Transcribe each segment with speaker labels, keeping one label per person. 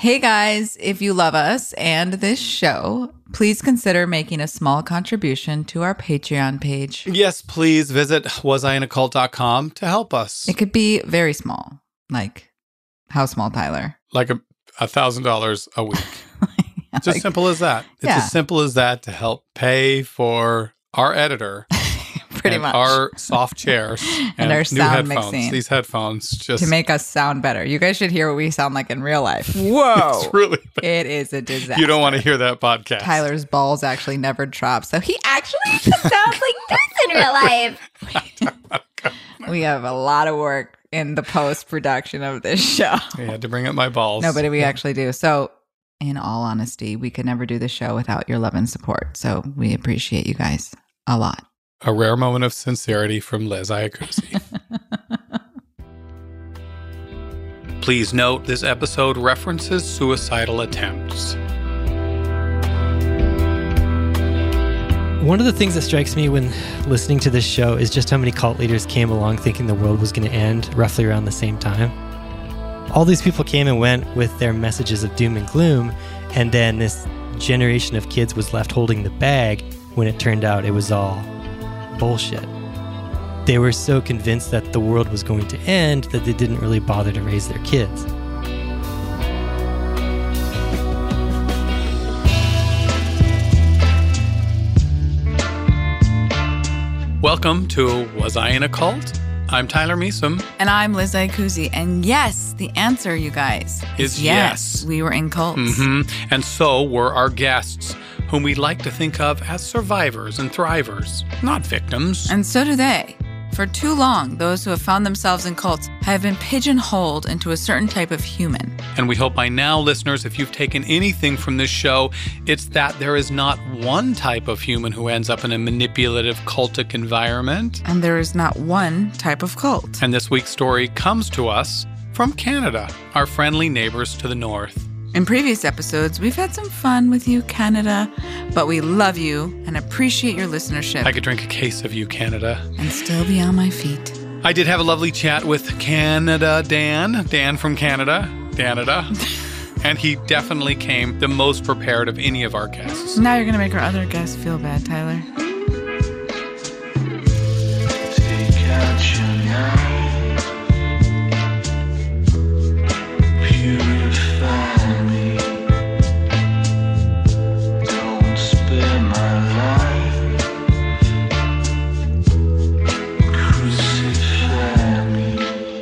Speaker 1: Hey guys, if you love us and this show, please consider making a small contribution to our Patreon page.
Speaker 2: Yes, please visit wasiinacult.com to help us.
Speaker 1: It could be very small. Like, how small, Tyler?
Speaker 2: Like $1,000 a week. It's as simple as that. It's as simple as that to help pay for our editor.
Speaker 1: Pretty much.
Speaker 2: Our soft chairs
Speaker 1: and our
Speaker 2: new
Speaker 1: sound
Speaker 2: headphones.
Speaker 1: mixing.
Speaker 2: These headphones just
Speaker 1: to make us sound better. You guys should hear what we sound like in real life. Whoa.
Speaker 2: It's really bad.
Speaker 1: It is a disaster.
Speaker 2: You don't want to hear that podcast.
Speaker 1: Tyler's balls actually never drop, so he actually sounds like this in real life. We have a lot of work in the post-production of this show.
Speaker 2: I had to bring up my balls.
Speaker 1: No, but we actually do. So, in all honesty, we could never do the show without your love and support. So, we appreciate you guys a lot.
Speaker 2: A rare moment of sincerity from Liz Iacuzzi. Please note this episode references suicidal attempts.
Speaker 3: One of the things that strikes me when listening to this show is just how many cult leaders came along thinking the world was going to end roughly around the same time. All these people came and went with their messages of doom and gloom, and then this generation of kids was left holding the bag when it turned out it was all bullshit. They were so convinced that the world was going to end that they didn't really bother to raise their kids.
Speaker 2: Welcome to Was I in a Cult? I'm Tyler Measom.
Speaker 1: And I'm Liz Iacuzzi. And yes, the answer, you guys,
Speaker 2: is yes.
Speaker 1: We were in cults.
Speaker 2: Mm-hmm. And so were our guests, whom we like to think of as survivors and thrivers, not victims.
Speaker 1: And so do they. For too long, those who have found themselves in cults have been pigeonholed into a certain type of human.
Speaker 2: And we hope by now, listeners, if you've taken anything from this show, it's that there is not one type of human who ends up in a manipulative, cultic environment.
Speaker 1: And there is not one type of cult.
Speaker 2: And this week's story comes to us from Canada, our friendly neighbors to the north.
Speaker 1: In previous episodes, we've had some fun with you, Canada, but we love you and appreciate your listenership.
Speaker 2: I could drink a case of you, Canada.
Speaker 1: And still be on my feet.
Speaker 2: I did have a lovely chat with Canada Dan from Canada. And he definitely came the most prepared of any of our guests.
Speaker 1: Now you're going to make our other guests feel bad, Tyler.
Speaker 4: Take out your knife, purify me, don't spare my life, crucify me.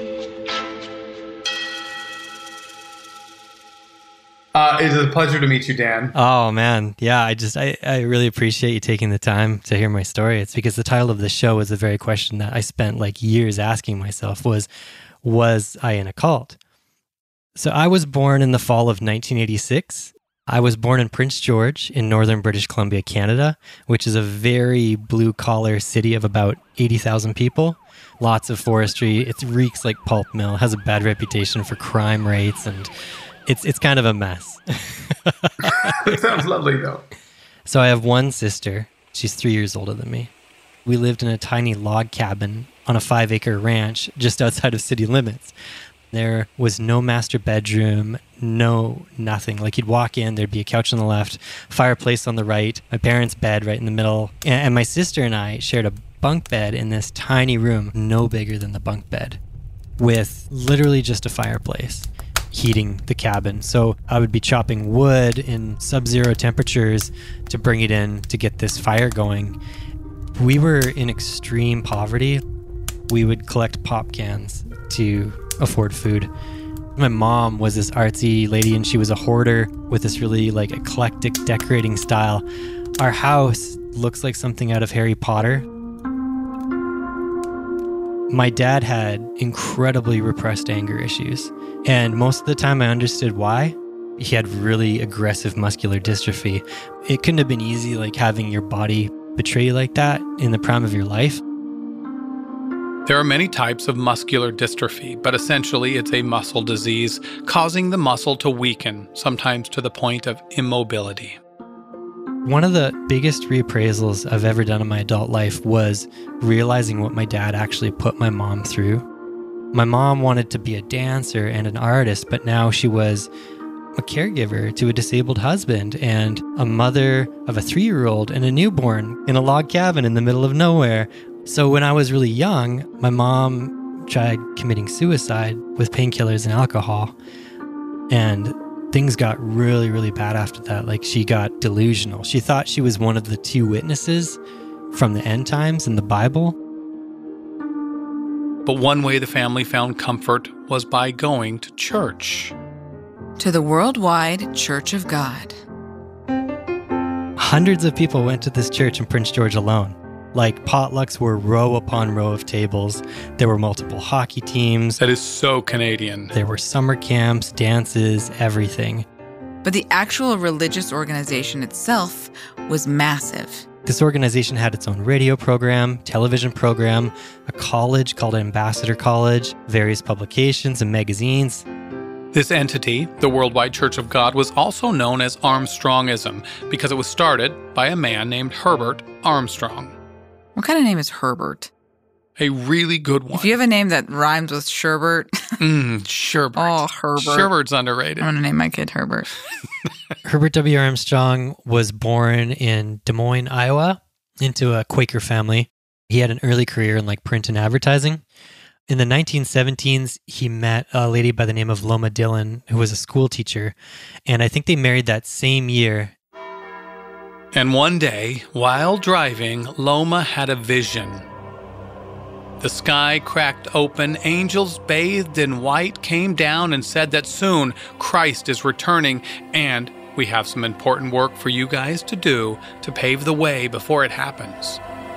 Speaker 2: It is a pleasure to meet you, Dan.
Speaker 3: Oh man, yeah, I really appreciate you taking the time to hear my story. It's because the title of the show is the very question that I spent like years asking myself was I in a cult? So I was born in the fall of 1986. I was born in Prince George in northern British Columbia, Canada, which is a very blue-collar city of about 80,000 people. Lots of forestry. It reeks like pulp mill, has a bad reputation for crime rates, and it's kind of a mess.
Speaker 2: It sounds lovely, though.
Speaker 3: So I have one sister. She's 3 years older than me. We lived in a tiny log cabin on a 5-acre ranch just outside of city limits. There was no master bedroom, nothing. Like you'd walk in, there'd be a couch on the left, fireplace on the right, my parents' bed right in the middle. And my sister and I shared a bunk bed in this tiny room, no bigger than the bunk bed, with literally just a fireplace heating the cabin. So I would be chopping wood in sub-zero temperatures to bring it in to get this fire going. We were in extreme poverty. We would collect pop cans to afford food. My mom was this artsy lady, and she was a hoarder with this really like eclectic decorating style. Our house looks like something out of Harry Potter. My dad had incredibly repressed anger issues, and most of the time I understood why. He had really aggressive muscular dystrophy. It couldn't have been easy, like having your body betray you like that in the prime of your life.
Speaker 2: There are many types of muscular dystrophy, but essentially it's a muscle disease causing the muscle to weaken, sometimes to the point of immobility.
Speaker 3: One of the biggest reappraisals I've ever done in my adult life was realizing what my dad actually put my mom through. My mom wanted to be a dancer and an artist, but now she was a caregiver to a disabled husband and a mother of a 3-year-old and a newborn in a log cabin in the middle of nowhere. So when I was really young, my mom tried committing suicide with painkillers and alcohol. And things got really, really bad after that. Like, she got delusional. She thought she was one of the 2 witnesses from the end times in the Bible.
Speaker 2: But one way the family found comfort was by going to church.
Speaker 1: To the Worldwide Church of God.
Speaker 3: Hundreds of people went to this church in Prince George alone. Like, potlucks were row upon row of tables. There were multiple hockey teams.
Speaker 2: That is so Canadian.
Speaker 3: There were summer camps, dances, everything.
Speaker 1: But the actual religious organization itself was massive.
Speaker 3: This organization had its own radio program, television program, a college called Ambassador College, various publications and magazines.
Speaker 2: This entity, the Worldwide Church of God, was also known as Armstrongism because it was started by a man named Herbert Armstrong.
Speaker 1: What kind of name is Herbert?
Speaker 2: A really good one.
Speaker 1: If you have a name that rhymes with Sherbert.
Speaker 2: Sherbert.
Speaker 1: Oh, Herbert.
Speaker 2: Sherbert's underrated.
Speaker 1: I'm going to name my kid Herbert.
Speaker 3: Herbert W. Armstrong was born in Des Moines, Iowa, into a Quaker family. He had an early career in print and advertising. In the 1917s, he met a lady by the name of Loma Dillon, who was a school teacher. And I think they married that same year.
Speaker 2: And one day, while driving, Loma had a vision. The sky cracked open, angels bathed in white came down and said that soon Christ is returning, and we have some important work for you guys to do to pave the way before it happens.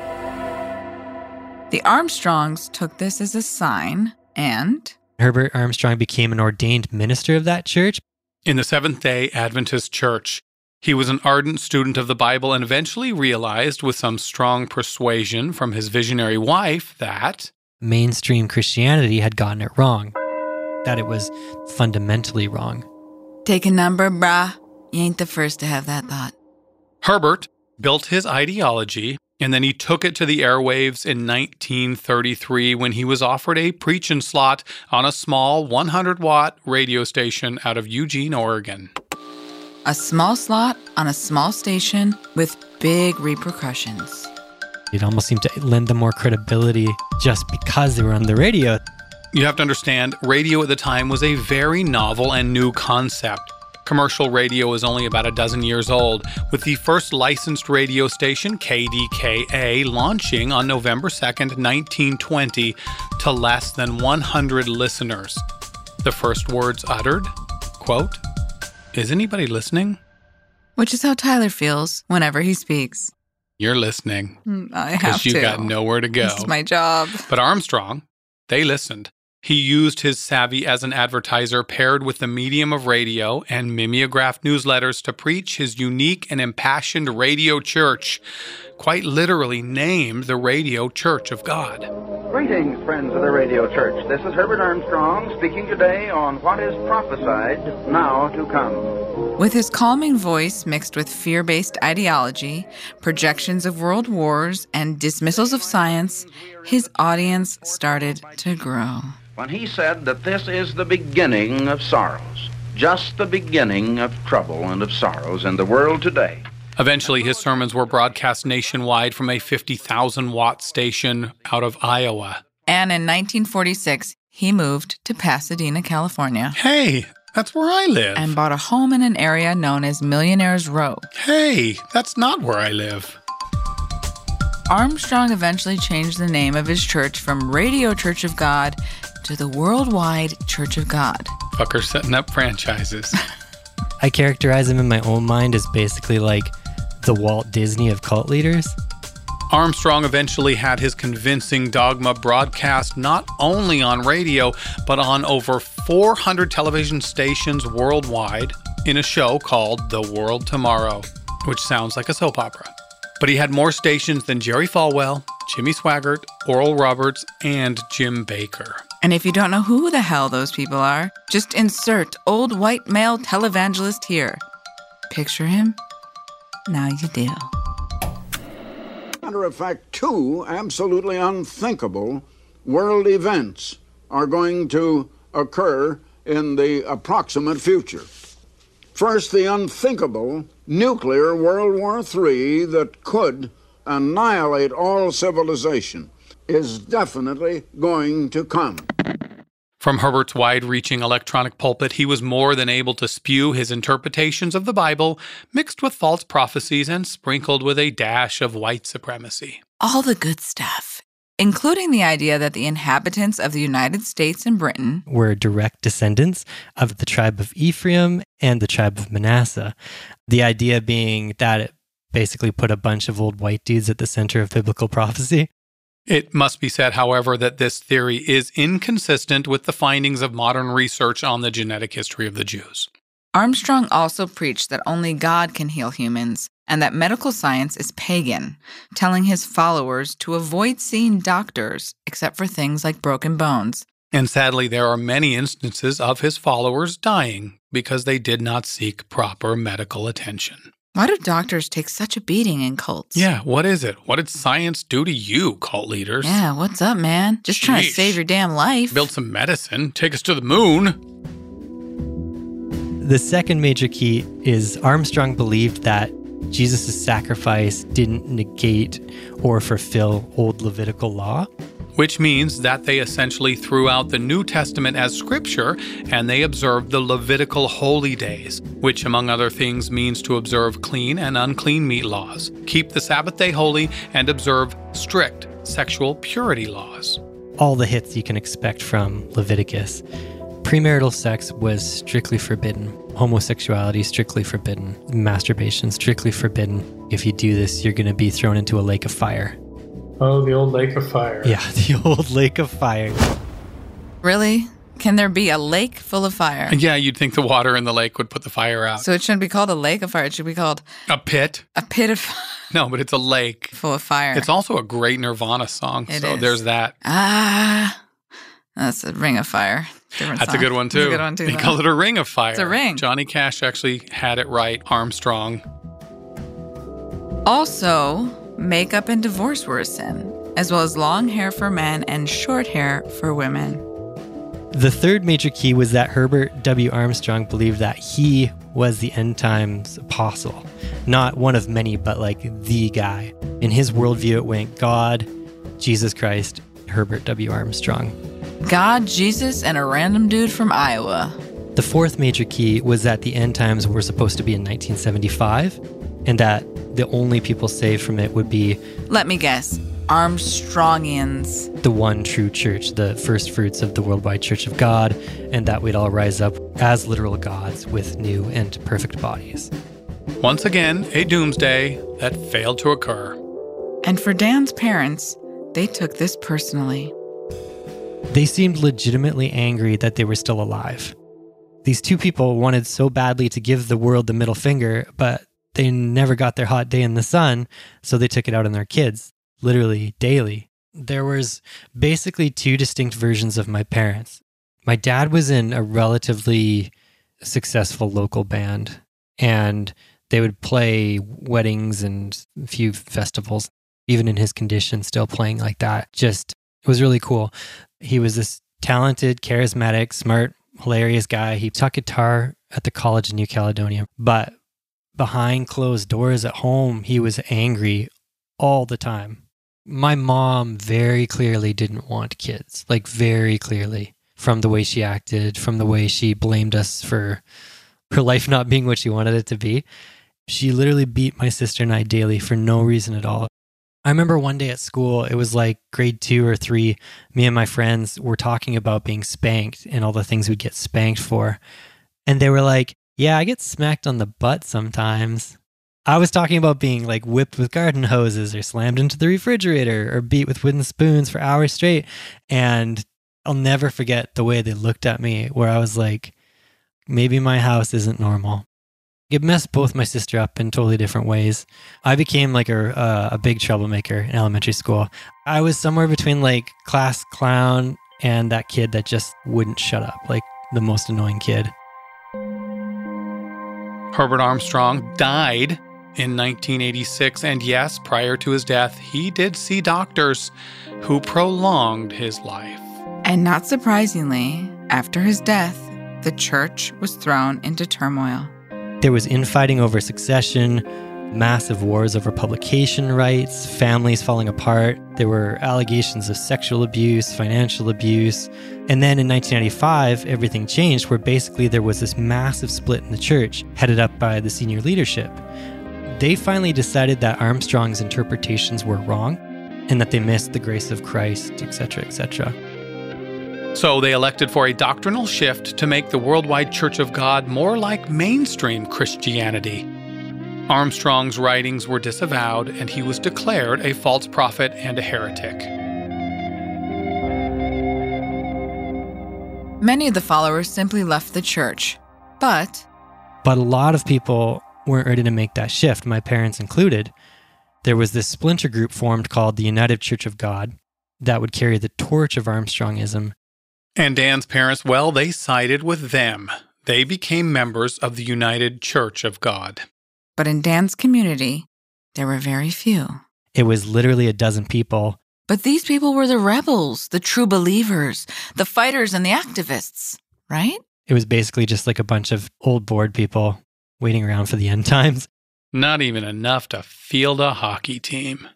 Speaker 1: The Armstrongs took this as a sign, and
Speaker 3: Herbert Armstrong became an ordained minister of that church.
Speaker 2: In the Seventh-day Adventist Church, he was an ardent student of the Bible and eventually realized, with some strong persuasion from his visionary wife, that
Speaker 3: mainstream Christianity had gotten it wrong, that it was fundamentally wrong.
Speaker 1: Take a number, brah. You ain't the first to have that thought.
Speaker 2: Herbert built his ideology, and then he took it to the airwaves in 1933 when he was offered a preaching slot on a small 100-watt radio station out of Eugene, Oregon.
Speaker 1: A small slot on a small station with big repercussions.
Speaker 3: It almost seemed to lend them more credibility just because they were on the radio.
Speaker 2: You have to understand, radio at the time was a very novel and new concept. Commercial radio was only about a dozen years old, with the first licensed radio station, KDKA, launching on November 2nd, 1920, to less than 100 listeners. The first words uttered, quote, "Is anybody listening?"
Speaker 1: Which is how Tyler feels whenever he speaks.
Speaker 2: You're listening.
Speaker 1: I have
Speaker 2: Because
Speaker 1: to.
Speaker 2: you got nowhere to go.
Speaker 1: This is my job.
Speaker 2: But Armstrong, they listened. He used his savvy as an advertiser paired with the medium of radio and mimeographed newsletters to preach his unique and impassioned radio church, quite literally named the Radio Church of God.
Speaker 5: Greetings, friends of the Radio Church. This is Herbert Armstrong speaking today on what is prophesied now to come.
Speaker 1: With his calming voice mixed with fear-based ideology, projections of world wars, and dismissals of science, his audience started to grow.
Speaker 5: When he said that this is the beginning of sorrows, just the beginning of trouble and of sorrows in the world today.
Speaker 2: Eventually, his sermons were broadcast nationwide from a 50,000-watt station out of Iowa.
Speaker 1: And in 1946, he moved to Pasadena, California.
Speaker 2: Hey, that's where I live.
Speaker 1: And bought a home in an area known as Millionaires Row.
Speaker 2: Hey, that's not where I live.
Speaker 1: Armstrong eventually changed the name of his church from Radio Church of God to the Worldwide Church of God.
Speaker 2: Fucker setting up franchises.
Speaker 3: I characterize him in my own mind as basically like the Walt Disney of cult leaders.
Speaker 2: Armstrong eventually had his convincing dogma broadcast not only on radio, but on over 400 television stations worldwide in a show called The World Tomorrow, which sounds like a soap opera. But he had more stations than Jerry Falwell, Jimmy Swaggart, Oral Roberts, and Jim Baker.
Speaker 1: And if you don't know who the hell those people are, just insert old white male televangelist here. Picture him? Now you do.
Speaker 6: Matter of fact, 2 absolutely unthinkable world events are going to occur in the approximate future. First, the unthinkable nuclear World War III that could annihilate all civilization is definitely going to come.
Speaker 2: From Herbert's wide-reaching electronic pulpit, he was more than able to spew his interpretations of the Bible, mixed with false prophecies and sprinkled with a dash of white supremacy.
Speaker 1: All the good stuff, including the idea that the inhabitants of the United States and Britain
Speaker 3: were direct descendants of the tribe of Ephraim and the tribe of Manasseh. The idea being that it basically put a bunch of old white dudes at the center of biblical prophecy.
Speaker 2: It must be said, however, that this theory is inconsistent with the findings of modern research on the genetic history of the Jews.
Speaker 1: Armstrong also preached that only God can heal humans and that medical science is pagan, telling his followers to avoid seeing doctors except for things like broken bones.
Speaker 2: And sadly, there are many instances of his followers dying because they did not seek proper medical attention.
Speaker 1: Why do doctors take such a beating in cults?
Speaker 2: Yeah, what is it? What did science do to you, cult leaders?
Speaker 1: Yeah, what's up, man? Just trying to save your damn life.
Speaker 2: Build some medicine. Take us to the moon.
Speaker 3: The second major key is Armstrong believed that Jesus' sacrifice didn't negate or fulfill old Levitical law.
Speaker 2: Which means that they essentially threw out the New Testament as scripture and they observed the Levitical holy days, which among other things means to observe clean and unclean meat laws, keep the Sabbath day holy, and observe strict sexual purity laws.
Speaker 3: All the hits you can expect from Leviticus. Premarital sex was strictly forbidden. Homosexuality, strictly forbidden. Masturbation, strictly forbidden. If you do this, you're going to be thrown into a lake of fire.
Speaker 7: Oh, the old lake of fire.
Speaker 3: Yeah, the old lake of fire.
Speaker 1: Really? Can there be a lake full of fire?
Speaker 2: Yeah, you'd think the water in the lake would put the fire out.
Speaker 1: So it shouldn't be called a lake of fire. It should be called
Speaker 2: A pit?
Speaker 1: a pit of
Speaker 2: No, but it's a lake.
Speaker 1: full of fire.
Speaker 2: It's also a great Nirvana song,
Speaker 1: It
Speaker 2: so
Speaker 1: is.
Speaker 2: there's that.
Speaker 1: That's a ring of fire. Different
Speaker 2: That's
Speaker 1: song.
Speaker 2: a good one, too.
Speaker 1: That's a good one, too.
Speaker 2: He
Speaker 1: though.
Speaker 2: called it a ring of fire.
Speaker 1: It's a ring.
Speaker 2: Johnny Cash actually had it right, Armstrong.
Speaker 1: Also, makeup and divorce were a sin, as well as long hair for men and short hair for women.
Speaker 3: The third major key was that Herbert W. Armstrong believed that he was the end times apostle. Not one of many, but like the guy. In his worldview, it went God, Jesus Christ, Herbert W. Armstrong.
Speaker 1: God, Jesus, and a random dude from Iowa.
Speaker 3: The fourth major key was that the end times were supposed to be in 1975, and that the only people saved from it would be,
Speaker 1: Let me guess, Armstrongians.
Speaker 3: the one true church, the first fruits of the worldwide church of God, and that we'd all rise up as literal gods with new and perfect bodies.
Speaker 2: Once again, a doomsday that failed to occur.
Speaker 1: And for Dan's parents, they took this personally.
Speaker 3: They seemed legitimately angry that they were still alive. These two people wanted so badly to give the world the middle finger, but they never got their hot day in the sun, so they took it out on their kids, literally daily. There was basically two distinct versions of my parents. My dad was in a relatively successful local band, and they would play weddings and a few festivals, even in his condition, still playing like that. Just, it was really cool. He was this talented, charismatic, smart, hilarious guy. He taught guitar at the College of New Caledonia, but behind closed doors at home, he was angry all the time. My mom very clearly didn't want kids, like very clearly, from the way she acted, from the way she blamed us for her life not being what she wanted it to be. She literally beat my sister and I daily for no reason at all. I remember one day at school, it was like grade 2 or 3, me and my friends were talking about being spanked and all the things we'd get spanked for. And they were like, yeah, I get smacked on the butt sometimes. I was talking about being like whipped with garden hoses or slammed into the refrigerator or beat with wooden spoons for hours straight. And I'll never forget the way they looked at me, where I was like, maybe my house isn't normal. It messed both my sister up in totally different ways. I became like a big troublemaker in elementary school. I was somewhere between like class clown and that kid that just wouldn't shut up, like the most annoying kid.
Speaker 2: Herbert Armstrong died in 1986, and yes, prior to his death, he did see doctors who prolonged his life.
Speaker 1: And not surprisingly, after his death, the church was thrown into turmoil.
Speaker 3: There was infighting over succession, massive wars over publication rights, families falling apart. There were allegations of sexual abuse, financial abuse. And then in 1995, everything changed, where basically there was this massive split in the church, headed up by the senior leadership. They finally decided that Armstrong's interpretations were wrong and that they missed the grace of Christ, etc., etc.
Speaker 2: So they elected for a doctrinal shift to make the worldwide Church of God more like mainstream Christianity. Armstrong's writings were disavowed, and he was declared a false prophet and a heretic.
Speaker 1: Many of the followers simply left the church, but
Speaker 3: a lot of people weren't ready to make that shift, my parents included. There was this splinter group formed called the United Church of God that would carry the torch of Armstrongism.
Speaker 2: And Dan's parents, well, they sided with them. They became members of the United Church of God.
Speaker 1: But in Dan's community, there were very few.
Speaker 3: It was literally a dozen people.
Speaker 1: But these people were the rebels, the true believers, the fighters and the activists, right?
Speaker 3: It was basically just like a bunch of old bored people waiting around for the end times.
Speaker 2: Not even enough to field a hockey team.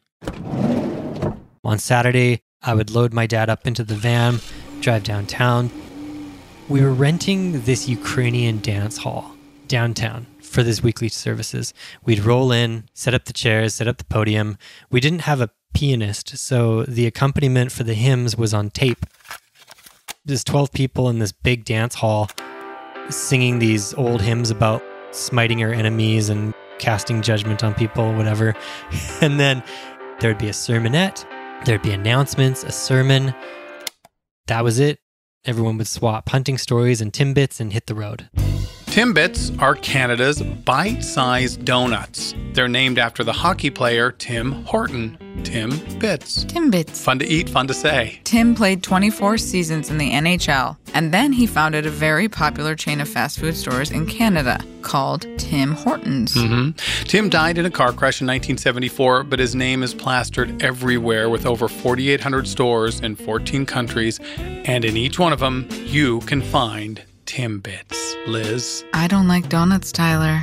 Speaker 3: On Saturday, I would load my dad up into the van, drive downtown. We were renting this Ukrainian dance hall downtown for these weekly services. We'd roll in, set up the chairs, set up the podium. We didn't have a pianist, so the accompaniment for the hymns was on tape. There's 12 people in this big dance hall singing these old hymns about smiting our enemies and casting judgment on people, whatever. And then there'd be a sermonette, there'd be announcements, a sermon. That was it. Everyone would swap hunting stories and Timbits and hit the road.
Speaker 2: Timbits are Canada's bite-sized donuts. They're named after the hockey player Tim Horton. Tim Bits.
Speaker 1: Timbits.
Speaker 2: Fun to eat, fun to say.
Speaker 1: Tim played 24 seasons in the NHL, and then he founded a very popular chain of fast food stores in Canada called Tim Hortons.
Speaker 2: Tim died in a car crash in 1974, but his name is plastered everywhere with over 4,800 stores in 14 countries, and in each one of them, you can find Timbits. Liz?
Speaker 1: I don't like donuts, Tyler.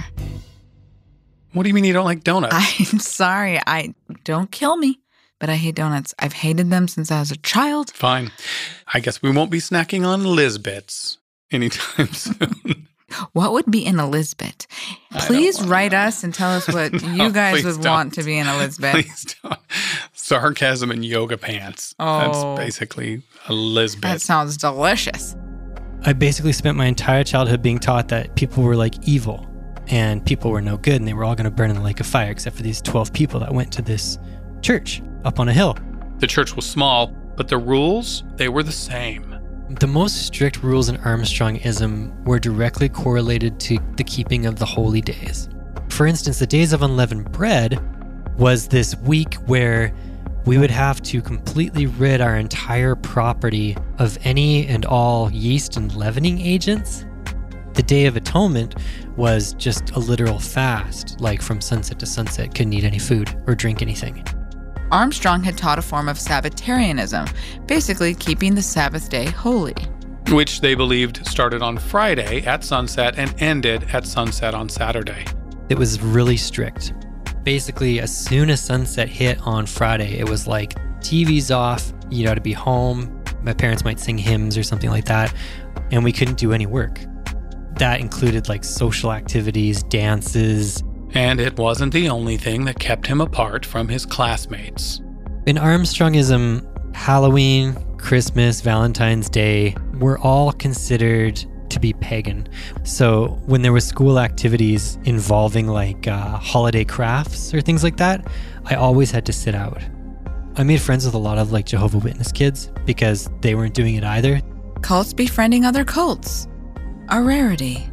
Speaker 2: What do you mean you don't like donuts?
Speaker 1: I'm sorry. Don't kill me, but I hate donuts. I've hated them since I was a child.
Speaker 2: Fine. I guess we won't be snacking on Lizbits anytime soon.
Speaker 1: What would be in a Lizbit? Please write us and tell us what you guys would want to be in a Lizbit.
Speaker 2: Please don't. Sarcasm and yoga pants.
Speaker 1: Oh.
Speaker 2: That's basically a Lizbit.
Speaker 1: That sounds delicious.
Speaker 3: I basically spent my entire childhood being taught that people were like evil and people were no good and they were all going to burn in the lake of fire except for these 12 people that went to this church up on a hill.
Speaker 2: The church was small, but the rules, they were the same.
Speaker 3: The most strict rules in Armstrongism were directly correlated to the keeping of the holy days. For instance, the Days of Unleavened Bread was this week where we would have to completely rid our entire property of any and all yeast and leavening agents. The Day of Atonement was just a literal fast, like from sunset to sunset, couldn't eat any food or drink anything.
Speaker 1: Armstrong had taught a form of Sabbatarianism, basically keeping the Sabbath day holy.
Speaker 2: Which they believed started on Friday at sunset and ended at sunset on Saturday.
Speaker 3: It was really strict. Basically, as soon as sunset hit on Friday, it was like TV's off, you got to be home. My parents might sing hymns or something like that, and we couldn't do any work. That included like social activities, dances.
Speaker 2: And it wasn't the only thing that kept him apart from his classmates.
Speaker 3: In Armstrongism, Halloween, Christmas, Valentine's Day were all considered to be pagan. So when there was school activities involving like holiday crafts or things like that, I always had to sit out. I made friends with a lot of like Jehovah's Witness kids because they weren't doing it either.
Speaker 1: Cults befriending other cults. A rarity.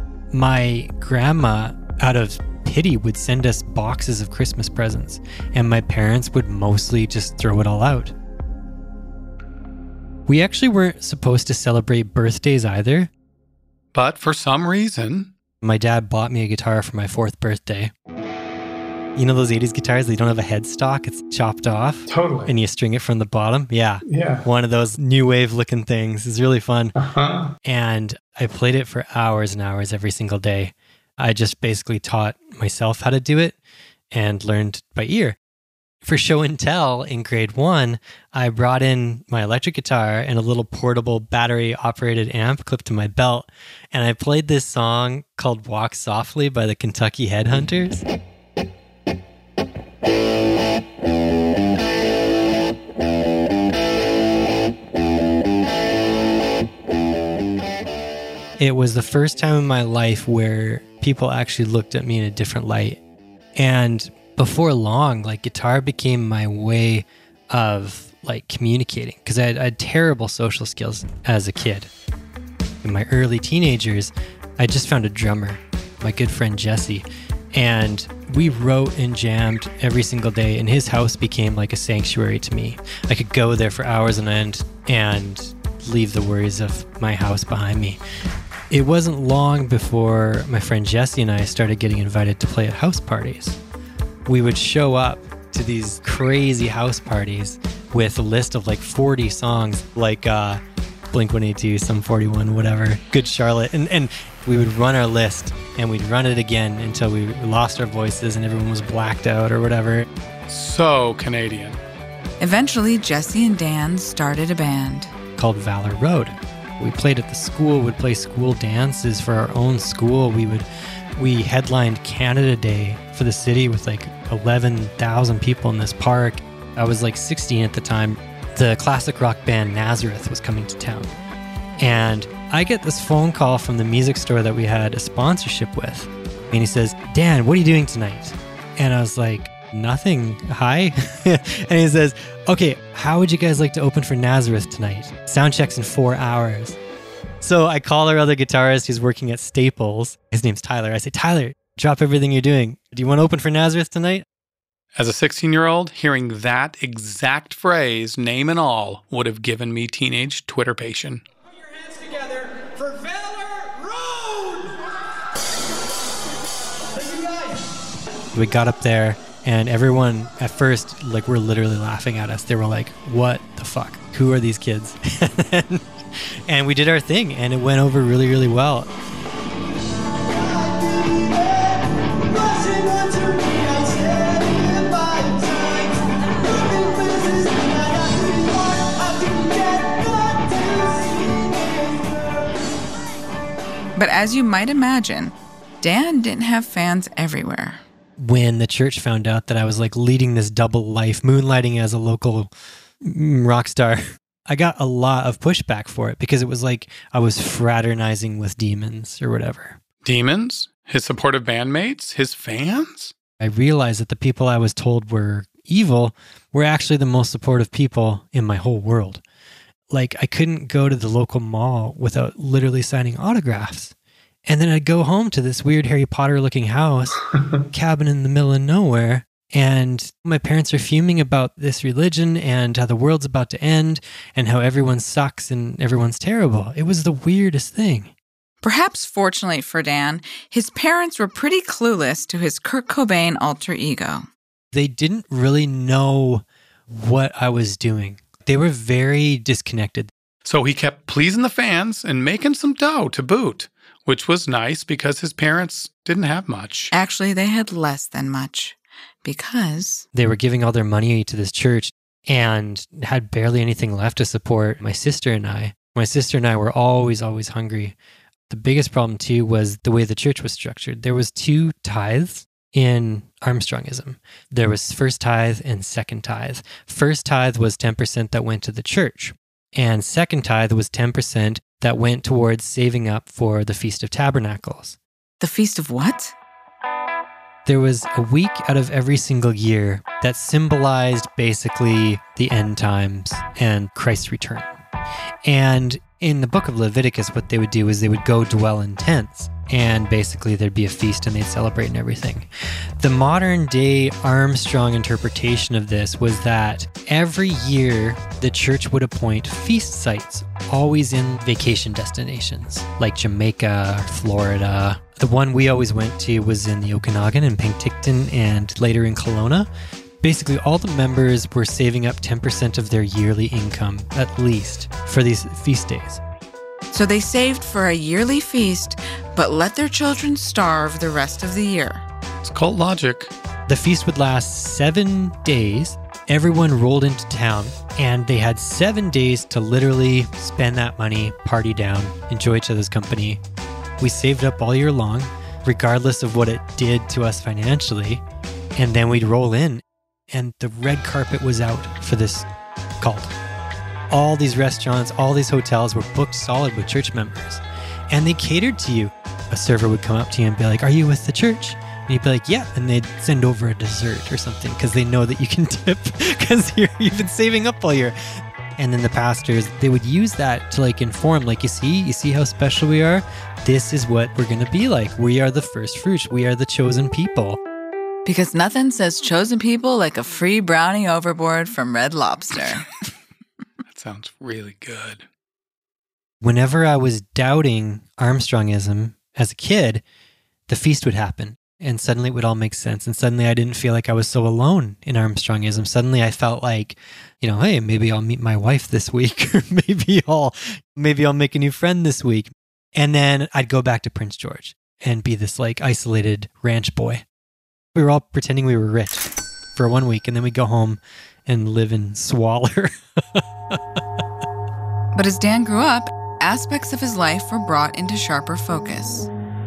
Speaker 3: My grandma, out of pity, would send us boxes of Christmas presents, and my parents would mostly just throw it all out. We actually weren't supposed to celebrate birthdays either.
Speaker 2: But for some reason,
Speaker 3: my dad bought me a guitar for my 4th birthday. You know those 80s guitars, they don't have a headstock, it's chopped off?
Speaker 7: Totally.
Speaker 3: And you string it from the bottom? Yeah.
Speaker 7: Yeah.
Speaker 3: One of those new wave looking things. It's really fun.
Speaker 7: Uh-huh.
Speaker 3: And I played it for hours and hours every single day. I just basically taught myself how to do it and learned by ear. For show and tell in grade 1, I brought in my electric guitar and a little portable battery-operated amp clipped to my belt, and I played this song called Walk Softly by the Kentucky Headhunters. It was the first time in my life where people actually looked at me in a different light. And before long, like, guitar became my way of like communicating, because I had terrible social skills as a kid. In my early teenagers, I just found a drummer, my good friend Jesse, and we wrote and jammed every single day, and his house became like a sanctuary to me. I could go there for hours on end and leave the worries of my house behind me. It wasn't long before my friend Jesse and I started getting invited to play at house parties. We would show up to these crazy house parties with a list of like 40 songs, like Blink-182, Sum 41, whatever, Good Charlotte, and we would run our list, and we'd run it again until we lost our voices and everyone was blacked out or whatever.
Speaker 2: So Canadian.
Speaker 1: Eventually, Jesse and Dan started a band
Speaker 3: Called Valor Road. We played at the school, would play school dances for our own school. We headlined Canada Day for the city with like 11,000 people in this park. I was like 16 at the time. The classic rock band Nazareth was coming to town. And I get this phone call from the music store that we had a sponsorship with. And he says, "Dan, what are you doing tonight?" And I was like, "Nothing. Hi." And he says, "Okay, how would you guys like to open for Nazareth tonight? Sound check's in 4 hours." So I call our other guitarist who's working at Staples. His name's Tyler. I say, "Tyler, drop everything you're doing. Do you want to open for Nazareth tonight?"
Speaker 2: As a 16-year-old, hearing that exact phrase, name and all, would have given me teenage twitterpation.
Speaker 8: Put your hands together for Valor Road! Thank you guys.
Speaker 3: We got up there, and everyone at first, like, were literally laughing at us. They were like, "What the fuck? Who are these kids?" And we did our thing, and it went over really, really well.
Speaker 1: But as you might imagine, Dan didn't have fans everywhere.
Speaker 3: When the church found out that I was like leading this double life, moonlighting as a local rock star, I got a lot of pushback for it because it was like I was fraternizing with demons or whatever.
Speaker 2: Demons? His supportive bandmates? His fans?
Speaker 3: I realized that the people I was told were evil were actually the most supportive people in my whole world. Like, I couldn't go to the local mall without literally signing autographs. And then I'd go home to this weird Harry Potter looking house, cabin in the middle of nowhere. And my parents are fuming about this religion and how the world's about to end and how everyone sucks and everyone's terrible. It was the weirdest thing.
Speaker 1: Perhaps fortunately for Dan, his parents were pretty clueless to his Kurt Cobain alter ego.
Speaker 3: They didn't really know what I was doing. They were very disconnected.
Speaker 2: So he kept pleasing the fans and making some dough to boot, which was nice because his parents didn't have much.
Speaker 1: Actually, they had less than much because
Speaker 3: they were giving all their money to this church and had barely anything left to support my sister and I. My sister and I were always hungry. The biggest problem too was the way the church was structured. There was 2 tithes in Armstrongism. There was first tithe and second tithe. First tithe was 10% that went to the church, and second tithe was 10% that went towards saving up for the Feast of Tabernacles.
Speaker 1: The Feast of what?
Speaker 3: There was a week out of every single year that symbolized basically the end times and Christ's return. And in the book of Leviticus, what they would do is they would go dwell in tents, and basically there'd be a feast and they'd celebrate and everything. The modern day Armstrong interpretation of this was that every year the church would appoint feast sites, always in vacation destinations like Jamaica or Florida. The one we always went to was in the Okanagan and Penticton and later in Kelowna. Basically, all the members were saving up 10% of their yearly income, at least, for these feast days.
Speaker 9: So they saved for a yearly feast, but let their children starve the rest of the year.
Speaker 2: It's cult logic.
Speaker 3: The feast would last 7 days. Everyone rolled into town, and they had 7 days to literally spend that money, party down, enjoy each other's company. We saved up all year long, regardless of what it did to us financially, and then we'd roll in, and the red carpet was out for this cult. All these restaurants, all these hotels were booked solid with church members, and they catered to you. A server would come up to you and be like, "Are you with the church?" And you'd be like, "Yeah," and they'd send over a dessert or something because they know that you can tip because you've been saving up all year. And then the pastors, they would use that to like inform, like, you see how special we are? This is what we're going to be like. We are the first fruits. We are the chosen people.
Speaker 9: Because nothing says chosen people like a free brownie overboard from Red Lobster.
Speaker 2: That sounds really good.
Speaker 3: Whenever I was doubting Armstrongism as a kid, the feast would happen. And suddenly it would all make sense. And suddenly I didn't feel like I was so alone in Armstrongism. Suddenly I felt like, hey, maybe I'll meet my wife this week, or maybe I'll make a new friend this week. And then I'd go back to Prince George and be this like isolated ranch boy. We were all pretending we were rich for 1 week, and then we'd go home and live in squalor.
Speaker 9: But as Dan grew up, aspects of his life were brought into sharper focus.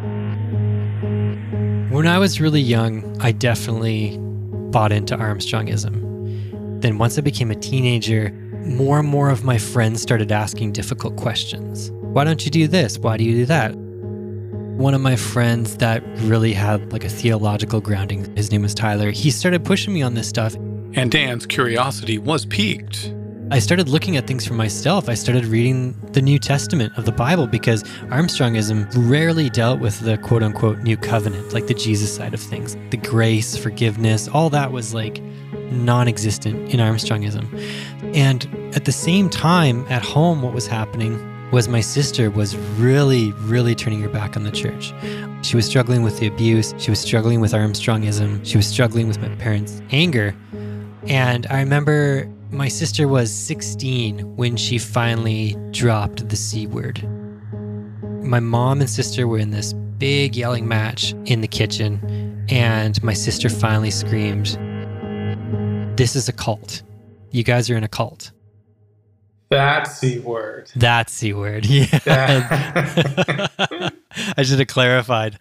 Speaker 3: When I was really young, I definitely bought into Armstrongism. Then once I became a teenager, more and more of my friends started asking difficult questions. Why don't you do this? Why do you do that? One of my friends that really had like a theological grounding, his name was Tyler, he started pushing me on this stuff.
Speaker 2: And Dan's curiosity was piqued.
Speaker 3: I started looking at things for myself. I started reading the New Testament of the Bible because Armstrongism rarely dealt with the quote-unquote New Covenant, like the Jesus side of things. The grace, forgiveness, all that was like non-existent in Armstrongism. And at the same time, at home, what was happening was my sister was really, really turning her back on the church. She was struggling with the abuse. She was struggling with Armstrongism. She was struggling with my parents' anger. And I remember my sister was 16 when she finally dropped the C word. My mom and sister were in this big yelling match in the kitchen, and my sister finally screamed, "This is a cult. You guys are in a cult."
Speaker 7: That C word.
Speaker 3: That C word, yeah. I should have clarified.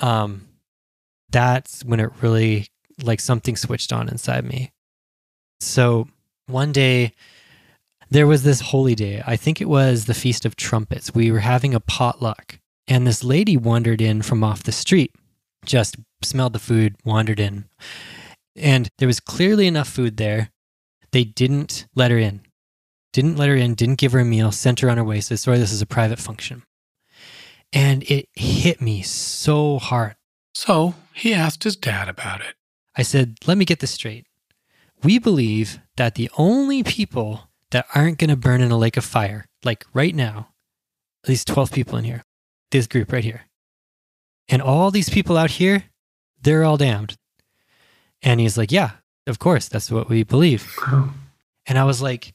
Speaker 3: That's when it really, like, something switched on inside me. So one day, there was this holy day. I think it was the Feast of Trumpets. We were having a potluck, and this lady wandered in from off the street, just smelled the food, wandered in. And there was clearly enough food there. They didn't let her in. Didn't give her a meal, sent her on her way, said, "Sorry, this is a private function." And it hit me so hard.
Speaker 2: So he asked his dad about it.
Speaker 3: I said, "Let me get this straight. We believe that the only people that aren't going to burn in a lake of fire, like right now, at least 12 people in here, this group right here, and all these people out here, they're all damned." And he's like, "Yeah, of course, that's what we believe." And I was like,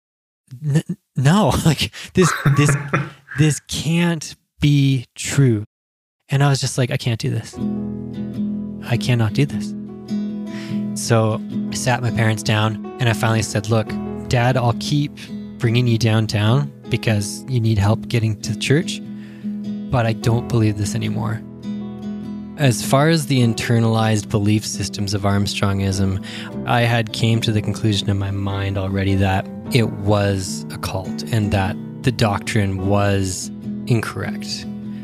Speaker 3: no, like this can't be true. And I was just like, I can't do this. I cannot do this. So I sat my parents down and I finally said, "Look, Dad, I'll keep bringing you downtown because you need help getting to church, but I don't believe this anymore." As far as the internalized belief systems of Armstrongism, I had came to the conclusion in my mind already that it was a cult and that the doctrine was incorrect.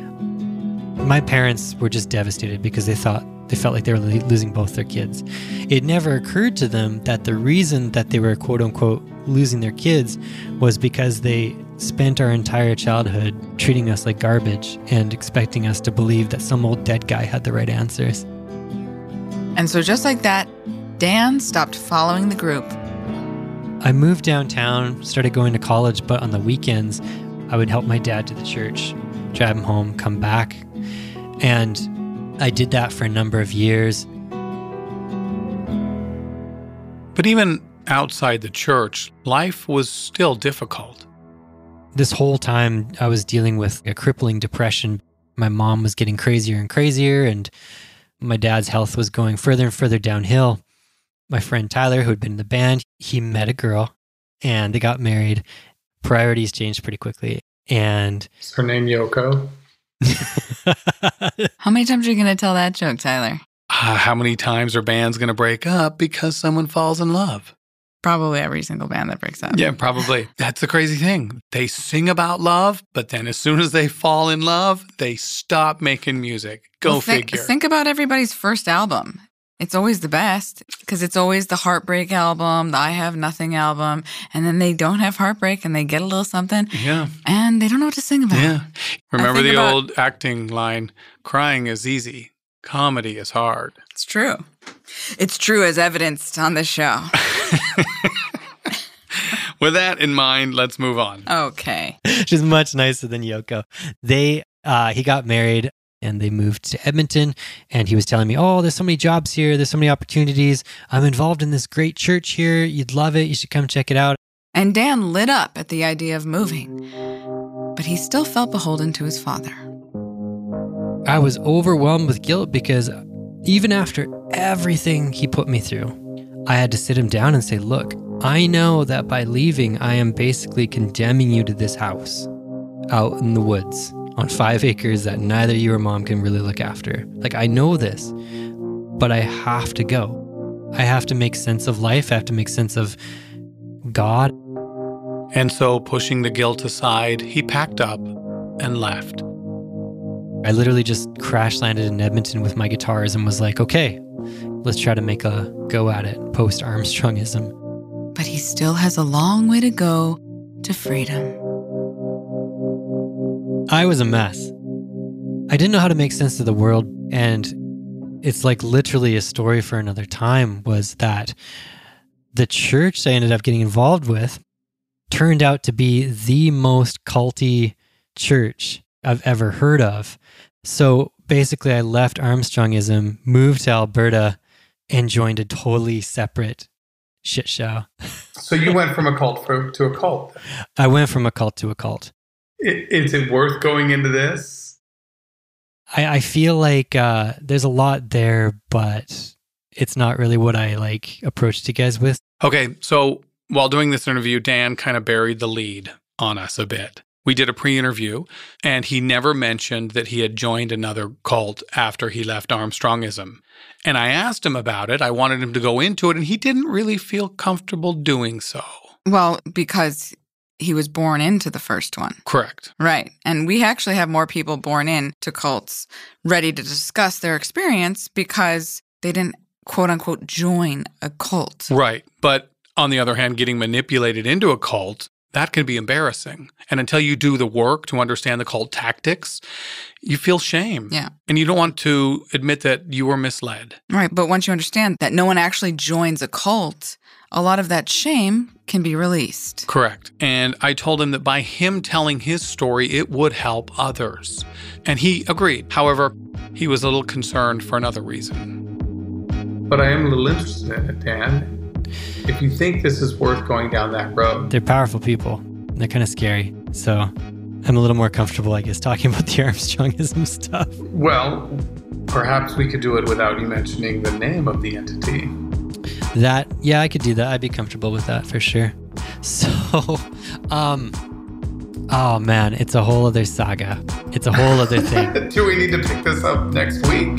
Speaker 3: My parents were just devastated because they felt like they were losing both their kids. It never occurred to them that the reason that they were quote unquote losing their kids was because they spent our entire childhood treating us like garbage and expecting us to believe that some old dead guy had the right answers.
Speaker 9: And so just like that, Dan stopped following the group.
Speaker 3: I moved downtown, started going to college, but on the weekends, I would help my dad to the church, drive him home, come back. And I did that for a number of years.
Speaker 2: But even outside the church, life was still difficult.
Speaker 3: This whole time I was dealing with a crippling depression. My mom was getting crazier and crazier, and my dad's health was going further and further downhill. My friend Tyler, who had been in the band, he met a girl and they got married. Priorities changed pretty quickly. And
Speaker 7: Is her name Yoko?
Speaker 9: How many times are you going to tell that joke, Tyler?
Speaker 2: How many times are bands going to break up because someone falls in love?
Speaker 9: Probably every single band that breaks up.
Speaker 2: Yeah, probably. That's the crazy thing. They sing about love, but then as soon as they fall in love, they stop making music. Go figure.
Speaker 9: Think about everybody's first album. It's always the best because it's always the heartbreak album, the I Have Nothing album, and then they don't have heartbreak and they get a little something.
Speaker 2: Yeah.
Speaker 9: And they don't know what to sing about.
Speaker 2: Yeah. Remember the old acting line, crying is easy, comedy is hard.
Speaker 9: It's true. It's true as evidenced on this show.
Speaker 2: With that in mind, let's move on.
Speaker 9: Okay.
Speaker 3: She's much nicer than Yoko. He got married and they moved to Edmonton, and he was telling me, oh, there's so many jobs here. There's so many opportunities. I'm involved in this great church here. You'd love it. You should come check it out.
Speaker 9: And Dan lit up at the idea of moving, but he still felt beholden to his father.
Speaker 3: I was overwhelmed with guilt because even after everything he put me through, I had to sit him down and say, look, I know that by leaving, I am basically condemning you to this house out in the woods on 5 acres that neither you or mom can really look after. Like, I know this, but I have to go. I have to make sense of life. I have to make sense of God.
Speaker 2: And so, pushing the guilt aside, he packed up and left.
Speaker 3: I literally just crash landed in Edmonton with my guitars and was like, okay, let's try to make a go at it post-Armstrongism.
Speaker 9: But he still has a long way to go to freedom.
Speaker 3: I was a mess. I didn't know how to make sense of the world, and it's like literally a story for another time was that the church I ended up getting involved with turned out to be the most culty church I've ever heard of. So basically I left Armstrongism, moved to Alberta, and joined a totally separate shit show.
Speaker 7: So you went from a cult to a cult.
Speaker 3: I went from a cult to a cult.
Speaker 7: Is it worth going into this?
Speaker 3: I feel like there's a lot there, but it's not really what I approached you guys with.
Speaker 2: Okay, so while doing this interview, Dan kind of buried the lead on us a bit. We did a pre-interview, and he never mentioned that he had joined another cult after he left Armstrongism. And I asked him about it. I wanted him to go into it, and he didn't really feel comfortable doing so.
Speaker 9: Well, because he was born into the first one.
Speaker 2: Correct.
Speaker 9: Right. And we actually have more people born into cults ready to discuss their experience because they didn't, quote unquote, join a cult.
Speaker 2: Right. But on the other hand, getting manipulated into a cult, that can be embarrassing. And until you do the work to understand the cult tactics, you feel shame.
Speaker 9: Yeah.
Speaker 2: And you don't want to admit that you were misled.
Speaker 9: Right. But once you understand that no one actually joins a cult, a lot of that shame can be released.
Speaker 2: Correct. And I told him that by him telling his story, it would help others. And he agreed. However, he was a little concerned for another reason.
Speaker 7: But I am a little interested in it, Dan. If you think this is worth going down that road.
Speaker 3: They're powerful people. They're kind of scary. So I'm a little more comfortable, I guess, talking about the Armstrongism stuff.
Speaker 7: Well, perhaps we could do it without you mentioning the name of the entity.
Speaker 3: Yeah, I could do that. I'd be comfortable with that for sure. So, oh man, it's a whole other saga. It's a whole other thing.
Speaker 7: Do we need to pick this up next week?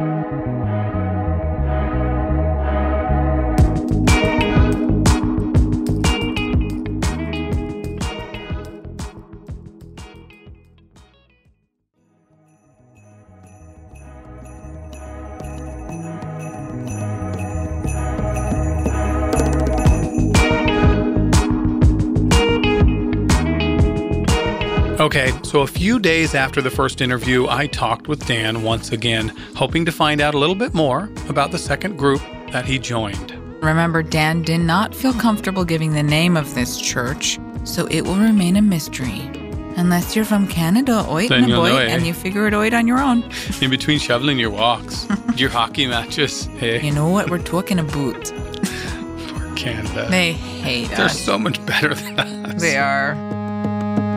Speaker 2: Okay, so a few days after the first interview, I talked with Dan once again, hoping to find out a little bit more about the second group that he joined.
Speaker 9: Remember, Dan did not feel comfortable giving the name of this church, so it will remain a mystery. Unless you're from Canada, oit
Speaker 2: Then
Speaker 9: and a
Speaker 2: you'll
Speaker 9: boy,
Speaker 2: know, eh?
Speaker 9: and you figure it oit on your own.
Speaker 2: In between shoveling your walks, your hockey matches, hey,
Speaker 9: You know what we're talking about.
Speaker 2: poor Canada.
Speaker 9: They hate
Speaker 2: They're
Speaker 9: us.
Speaker 2: so much better than us.
Speaker 9: They are.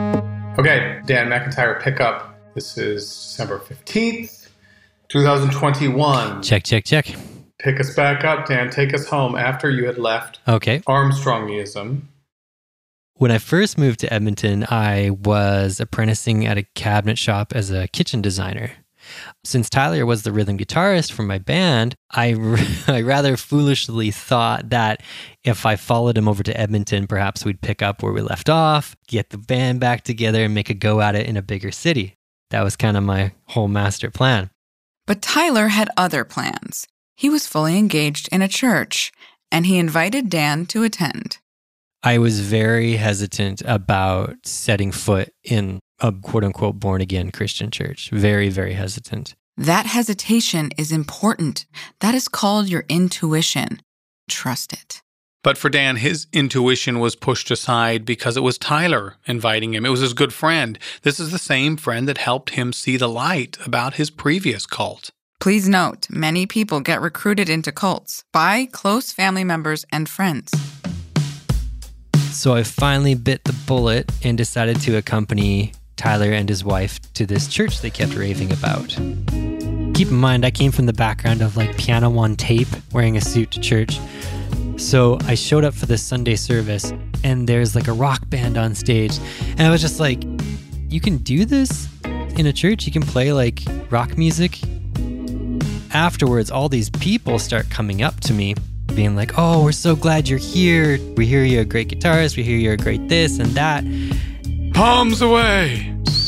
Speaker 7: Okay, Dan McIntyre pickup. This is December 15th, 2021.
Speaker 3: Check.
Speaker 7: Pick us back up, Dan. Take us home after you had left
Speaker 3: Okay.
Speaker 7: Armstrongism.
Speaker 3: When I first moved to Edmonton, I was apprenticing at a cabinet shop as a kitchen designer. Since Tyler was the rhythm guitarist for my band, I rather foolishly thought that if I followed him over to Edmonton, perhaps we'd pick up where we left off, get the band back together, and make a go at it in a bigger city. That was kind of my whole master plan.
Speaker 9: But Tyler had other plans. He was fully engaged in a church, and he invited Dan to attend.
Speaker 3: I was very hesitant about setting foot in a quote-unquote born-again Christian church. Very, very hesitant.
Speaker 9: That hesitation is important. That is called your intuition. Trust it.
Speaker 2: But for Dan, his intuition was pushed aside because it was Tyler inviting him. It was his good friend. This is the same friend that helped him see the light about his previous cult.
Speaker 9: Please note, many people get recruited into cults by close family members and friends.
Speaker 3: So I finally bit the bullet and decided to accompany Tyler and his wife to this church they kept raving about. Keep in mind, I came from the background of like piano on tape, wearing a suit to church. So I showed up for this Sunday service and there's like a rock band on stage. And I was just like, you can do this in a church? You can play like rock music? Afterwards, all these people start coming up to me being like, oh, we're so glad you're here. We hear you're a great guitarist. We hear you're a great this and that.
Speaker 2: Palms away!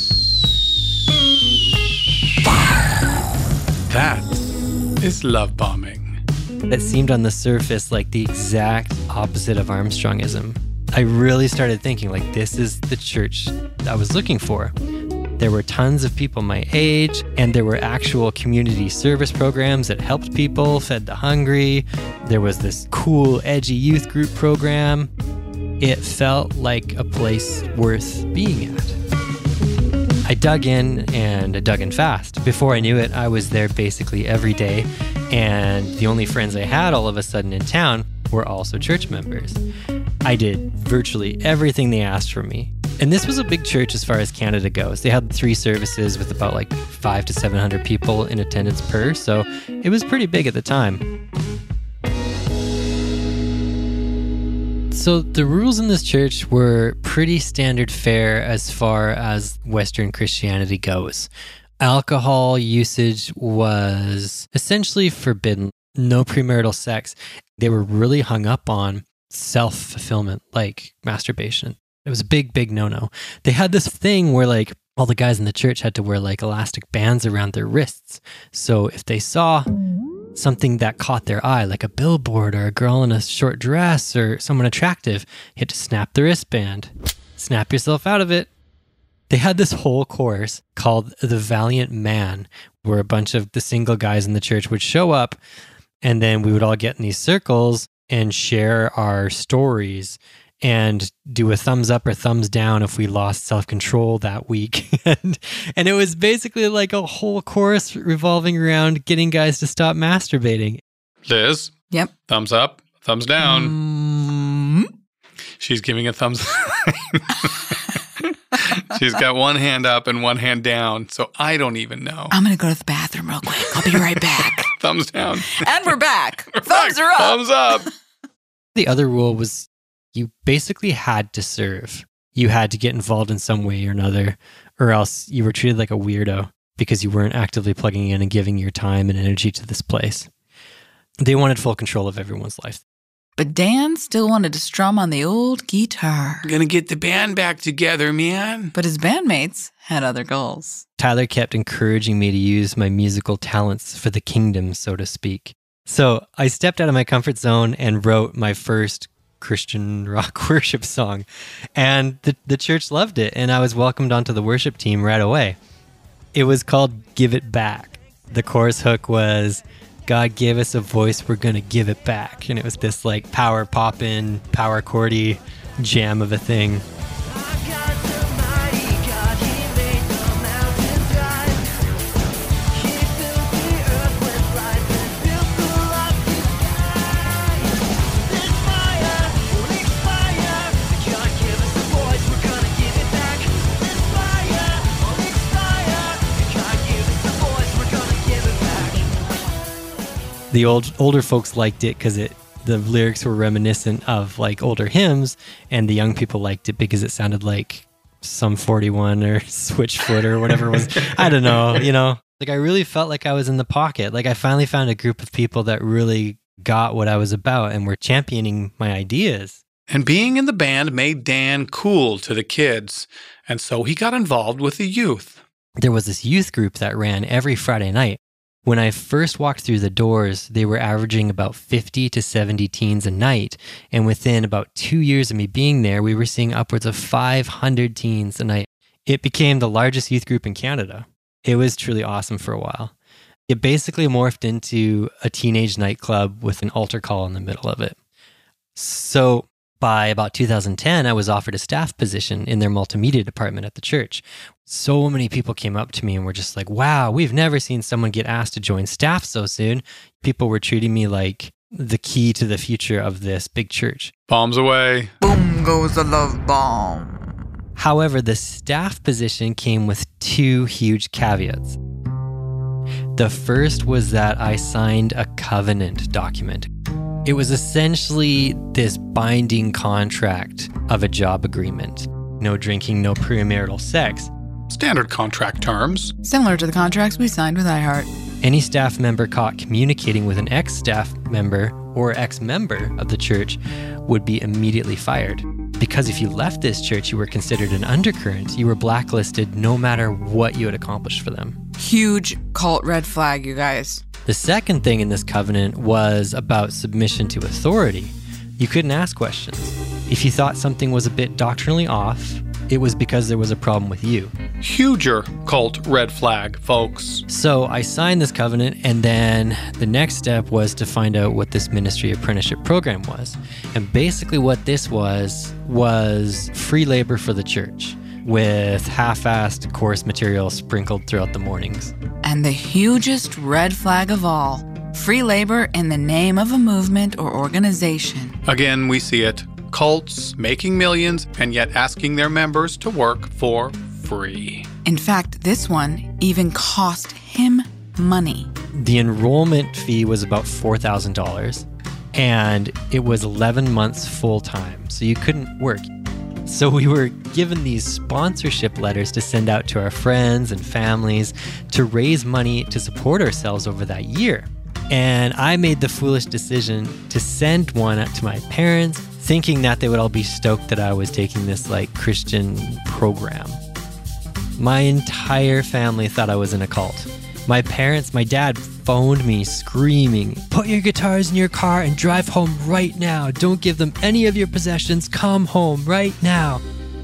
Speaker 2: That is love bombing.
Speaker 3: That seemed on the surface like the exact opposite of Armstrongism. I really started thinking like, this is the church I was looking for. There were tons of people my age, and there were actual community service programs that helped people, fed the hungry. There was this cool, edgy youth group program. It felt like a place worth being at. I dug in, and I dug in fast. Before I knew it, I was there basically every day, and the only friends I had all of a sudden in town were also church members. I did virtually everything they asked from me. And this was a big church as far as Canada goes. They had 3 services with about like 500 to 700 people in attendance per, so it was pretty big at the time. So the rules in this church were pretty standard fare as far as Western Christianity goes. Alcohol usage was essentially forbidden. No premarital sex. They were really hung up on self-fulfillment, like masturbation. It was a big, big no-no. They had this thing where like all the guys in the church had to wear like elastic bands around their wrists. So if they saw something that caught their eye, like a billboard or a girl in a short dress or someone attractive, you had to snap the wristband. Snap yourself out of it. They had this whole course called The Valiant Man, where a bunch of the single guys in the church would show up, and then we would all get in these circles and share our stories and do a thumbs up or thumbs down if we lost self-control that week. And it was basically like a whole course revolving around getting guys to stop masturbating.
Speaker 2: Liz?
Speaker 9: Yep.
Speaker 2: Thumbs up, thumbs down.
Speaker 9: Mm-hmm.
Speaker 2: She's giving a thumbs She's got one hand up and one hand down, so I don't even know.
Speaker 9: I'm going to go to the bathroom real quick. I'll be right back.
Speaker 2: Thumbs down.
Speaker 9: And we're back.
Speaker 2: We're
Speaker 9: Thumbs
Speaker 2: back.
Speaker 9: are up.
Speaker 2: Thumbs up.
Speaker 3: The other rule was you basically had to serve. You had to get involved in some way or another, or else you were treated like a weirdo because you weren't actively plugging in and giving your time and energy to this place. They wanted full control of everyone's life.
Speaker 9: But Dan still wanted to strum on the old guitar.
Speaker 2: Gonna get the band back together, man.
Speaker 9: But his bandmates had other goals.
Speaker 3: Tyler kept encouraging me to use my musical talents for the kingdom, so to speak. So I stepped out of my comfort zone and wrote my first Christian rock worship song. And the church loved it, and I was welcomed onto the worship team right away. It was called Give It Back. The chorus hook was, God gave us a voice, we're gonna give it back. And it was this like power pop-in, power chordy jam of a thing. The older folks liked it because the lyrics were reminiscent of like older hymns, and the young people liked it because it sounded like Sum 41 or Switchfoot or whatever it was. I don't know, you know. Like I really felt like I was in the pocket. Like I finally found a group of people that really got what I was about and were championing my ideas.
Speaker 2: And being in the band made Dan cool to the kids, and so he got involved with the youth.
Speaker 3: There was this youth group that ran every Friday night. When I first walked through the doors, they were averaging about 50 to 70 teens a night. And within about 2 years of me being there, we were seeing upwards of 500 teens a night. It became the largest youth group in Canada. It was truly awesome for a while. It basically morphed into a teenage nightclub with an altar call in the middle of it. So by about 2010, I was offered a staff position in their multimedia department at the church. So many people came up to me and were just like, wow, we've never seen someone get asked to join staff so soon. People were treating me like the key to the future of this big church.
Speaker 2: Bombs away.
Speaker 9: Boom goes the love bomb.
Speaker 3: However, the staff position came with 2 huge caveats. The first was that I signed a covenant document. It was essentially this binding contract of a job agreement. No drinking, no premarital sex.
Speaker 2: Standard contract terms.
Speaker 9: Similar to the contracts we signed with iHeart.
Speaker 3: Any staff member caught communicating with an ex-staff member or ex-member of the church would be immediately fired. Because if you left this church, you were considered an undercurrent. You were blacklisted no matter what you had accomplished for them.
Speaker 9: Huge cult red flag, you guys.
Speaker 3: The second thing in this covenant was about submission to authority. You couldn't ask questions. If you thought something was a bit doctrinally off, it was because there was a problem with you.
Speaker 2: Huger cult red flag, folks.
Speaker 3: So I signed this covenant, and then the next step was to find out what this ministry apprenticeship program was. And basically what this was free labor for the church, with half-assed course material sprinkled throughout the mornings.
Speaker 9: And the hugest red flag of all, free labor in the name of a movement or organization.
Speaker 2: Again, we see it. Cults making millions and yet asking their members to work for free.
Speaker 9: In fact, this one even cost him money.
Speaker 3: The enrollment fee was about $4,000, and it was 11 months full-time, so you couldn't work. So we were given these sponsorship letters to send out to our friends and families to raise money to support ourselves over that year. And I made the foolish decision to send one out to my parents, thinking that they would all be stoked that I was taking this like Christian program. My entire family thought I was in a cult. My dad phoned me screaming, "Put your guitars in your car and drive home right now. Don't give them any of your possessions. Come home right now."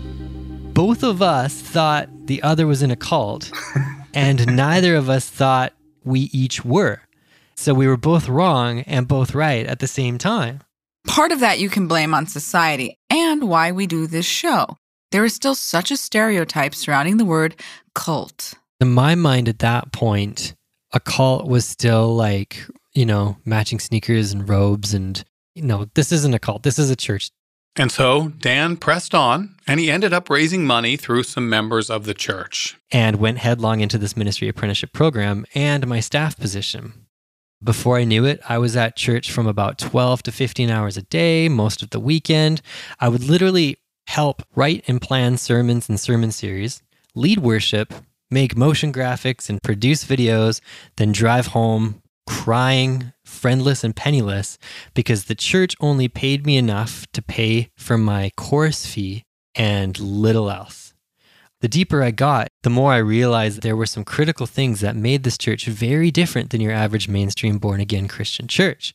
Speaker 3: Both of us thought the other was in a cult, and neither of us thought we each were. So we were both wrong and both right at the same time.
Speaker 9: Part of that you can blame on society and why we do this show. There is still such a stereotype surrounding the word cult.
Speaker 3: In my mind at that point, a cult was still like, matching sneakers and robes and, this isn't a cult. This is a church.
Speaker 2: And so Dan pressed on, and he ended up raising money through some members of the church.
Speaker 3: And went headlong into this ministry apprenticeship program and my staff position. Before I knew it, I was at church from about 12 to 15 hours a day, most of the weekend. I would literally help write and plan sermons and sermon series, lead worship, make motion graphics and produce videos, then drive home crying, friendless and penniless because the church only paid me enough to pay for my course fee and little else. The deeper I got, the more I realized there were some critical things that made this church very different than your average mainstream born-again Christian church.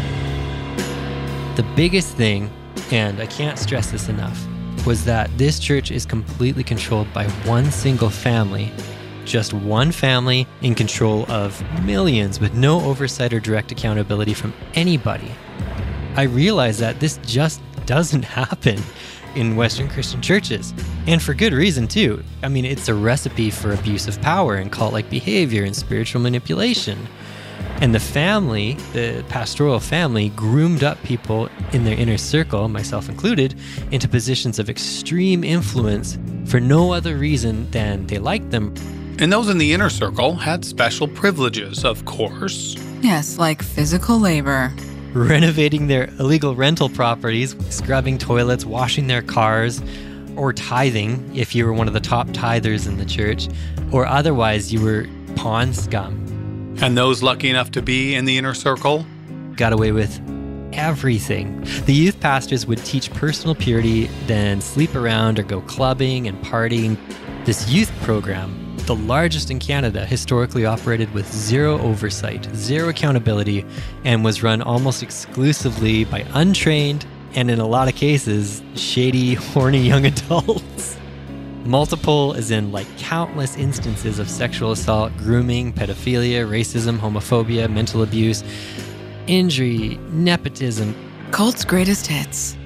Speaker 3: The biggest thing, and I can't stress this enough, was that this church is completely controlled by one single family, just one family in control of millions with no oversight or direct accountability from anybody. I realized that this just doesn't happen in Western Christian churches, and for good reason too. I mean, it's a recipe for abuse of power and cult-like behavior and spiritual manipulation. And the family, the pastoral family, groomed up people in their inner circle, myself included, into positions of extreme influence for no other reason than they liked them.
Speaker 2: And those in the inner circle had special privileges, of course.
Speaker 9: Yes, like physical labor.
Speaker 3: Renovating their illegal rental properties, scrubbing toilets, washing their cars, or tithing if you were one of the top tithers in the church, or otherwise you were pawn scum.
Speaker 2: And those lucky enough to be in the inner circle
Speaker 3: got away with everything. The youth pastors would teach personal purity, then sleep around or go clubbing and partying. This youth program, the largest in Canada, historically operated with zero oversight, zero accountability, and was run almost exclusively by untrained and, in a lot of cases, shady, horny young adults. Multiple as in like countless instances of sexual assault, grooming, pedophilia, racism, homophobia, mental abuse, injury, nepotism.
Speaker 9: Cult's greatest hits.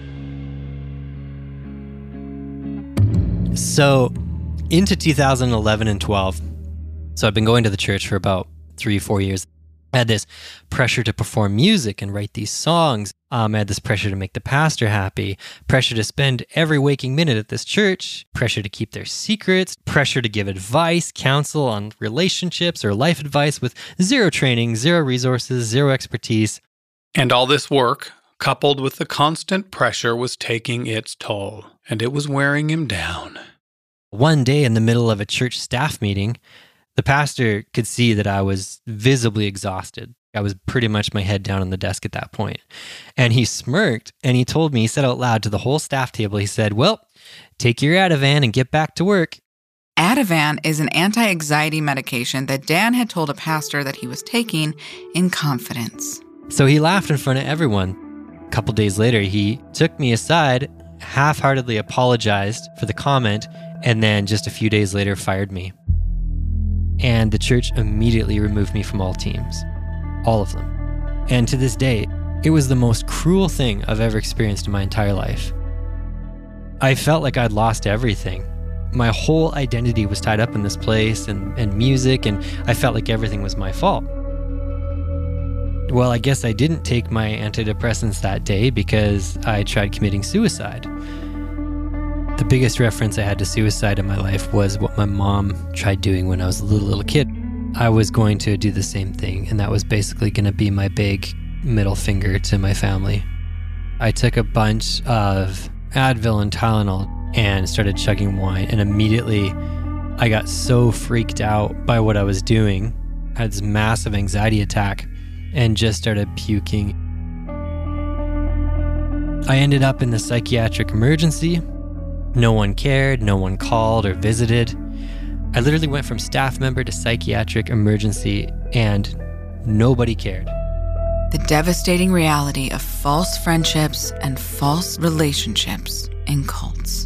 Speaker 3: So, into 2011 and 12, so I've been going to the church for about 3-4 years. I had this pressure to perform music and write these songs. I had this pressure to make the pastor happy, pressure to spend every waking minute at this church, pressure to keep their secrets, pressure to give advice, counsel on relationships or life advice with zero training, zero resources, zero expertise.
Speaker 2: And all this work, coupled with the constant pressure, was taking its toll, and it was wearing him down.
Speaker 3: One day in the middle of a church staff meeting, the pastor could see that I was visibly exhausted. I was pretty much my head down on the desk at that point. And he smirked and he told me, he said out loud to the whole staff table, he said, "Well, take your Ativan and get back to work."
Speaker 9: Ativan is an anti-anxiety medication that Dan had told a pastor that he was taking in confidence.
Speaker 3: So he laughed in front of everyone. A couple days later, he took me aside, half-heartedly apologized for the comment, and then just a few days later fired me. And the church immediately removed me from all teams. All of them. And to this day, it was the most cruel thing I've ever experienced in my entire life. I felt like I'd lost everything. My whole identity was tied up in this place and music, and I felt like everything was my fault. Well, I guess I didn't take my antidepressants that day because I tried committing suicide. The biggest reference I had to suicide in my life was what my mom tried doing when I was a little kid. I was going to do the same thing, and that was basically going to be my big middle finger to my family. I took a bunch of Advil and Tylenol and started chugging wine, and immediately I got so freaked out by what I was doing. I had this massive anxiety attack and just started puking. I ended up in the psychiatric emergency. No one cared, no one called or visited. I literally went from staff member to psychiatric emergency, and nobody cared.
Speaker 9: The devastating reality of false friendships and false relationships in cults.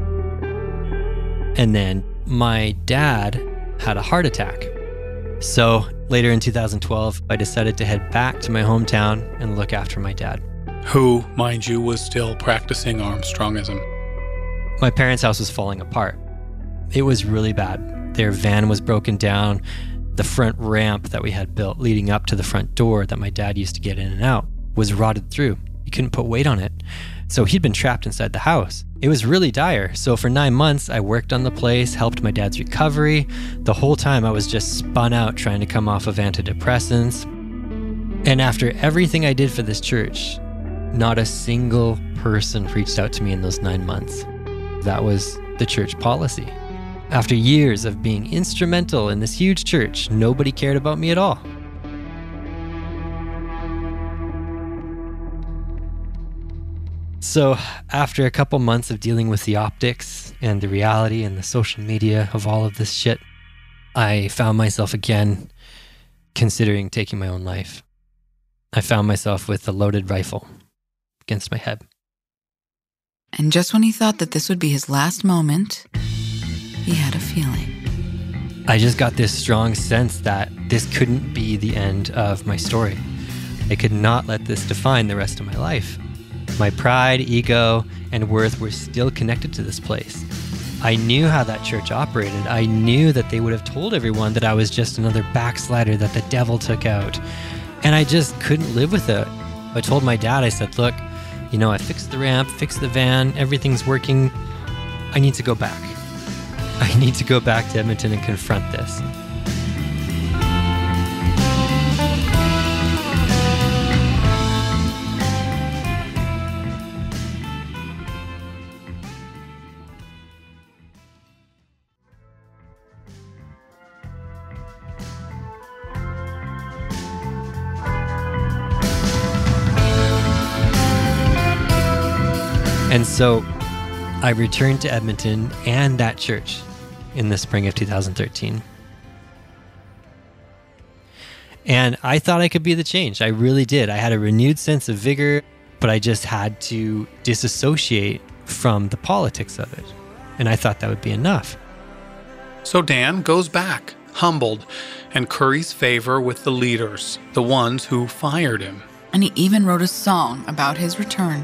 Speaker 3: And then my dad had a heart attack. So later in 2012, I decided to head back to my hometown and look after my dad.
Speaker 2: Who, mind you, was still practicing Armstrongism.
Speaker 3: My parents' house was falling apart. It was really bad. Their van was broken down. The front ramp that we had built leading up to the front door that my dad used to get in and out was rotted through. He couldn't put weight on it. So he'd been trapped inside the house. It was really dire. So for 9 months, I worked on the place, helped my dad's recovery. The whole time I was just spun out trying to come off of antidepressants. And after everything I did for this church, not a single person reached out to me in those 9 months. That was the church policy. After years of being instrumental in this huge church, nobody cared about me at all. So after a couple months of dealing with the optics and the reality and the social media of all of this shit, I found myself again considering taking my own life. I found myself with a loaded rifle against my head.
Speaker 9: And just when he thought that this would be his last moment, he had a feeling.
Speaker 3: I just got this strong sense that this couldn't be the end of my story. I could not let this define the rest of my life. My pride, ego, and worth were still connected to this place. I knew how that church operated. I knew that they would have told everyone that I was just another backslider that the devil took out. And I just couldn't live with it. I told my dad, I said, look, you know, I fixed the ramp, fixed the van, everything's working. I need to go back. I need to go back to Edmonton and confront this. And so I returned to Edmonton and that church in the spring of 2013. And I thought I could be the change. I really did. I had a renewed sense of vigor, but I just had to disassociate from the politics of it. And I thought that would be enough.
Speaker 2: So Dan goes back, humbled, and curries favor with the leaders, the ones who fired him.
Speaker 9: And he even wrote a song about his return.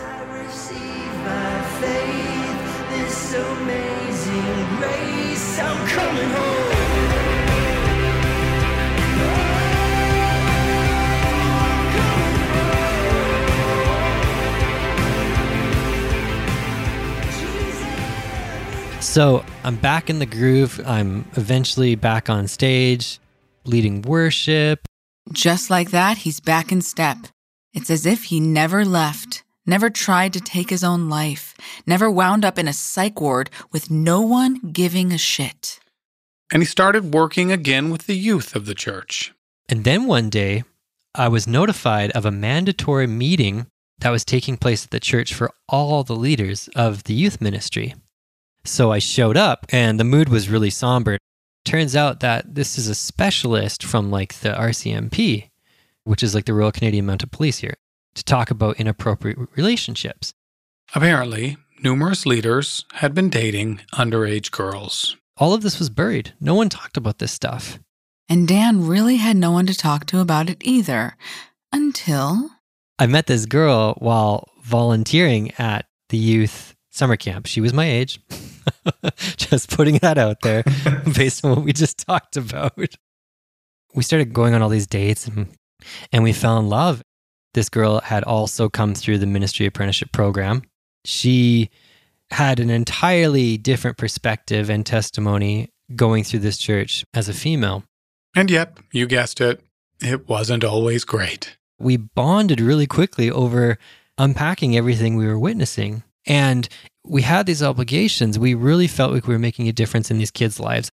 Speaker 3: So I'm back in the groove. I'm eventually back on stage, leading worship.
Speaker 9: Just like that, he's back in step. It's as if he never left, never tried to take his own life, never wound up in a psych ward with no one giving a shit.
Speaker 2: And he started working again with the youth of the church.
Speaker 3: And then one day, I was notified of a mandatory meeting that was taking place at the church for all the leaders of the youth ministry. So I showed up and the mood was really somber. Turns out that this is a specialist from like the RCMP, which is like the Royal Canadian Mounted Police here, to talk about inappropriate relationships.
Speaker 2: Apparently, numerous leaders had been dating underage girls.
Speaker 3: All of this was buried. No one talked about this stuff.
Speaker 9: And Dan really had no one to talk to about it either, until
Speaker 3: I met this girl while volunteering at the youth summer camp. She was my age. Just putting that out there based on what we just talked about. We started going on all these dates and we fell in love. This girl had also come through the ministry apprenticeship program. She had an entirely different perspective and testimony going through this church as a female.
Speaker 2: And yep, you guessed it, it wasn't always great.
Speaker 3: We bonded really quickly over unpacking everything we were witnessing. And we had these obligations. We really felt like we were making a difference in these kids' lives.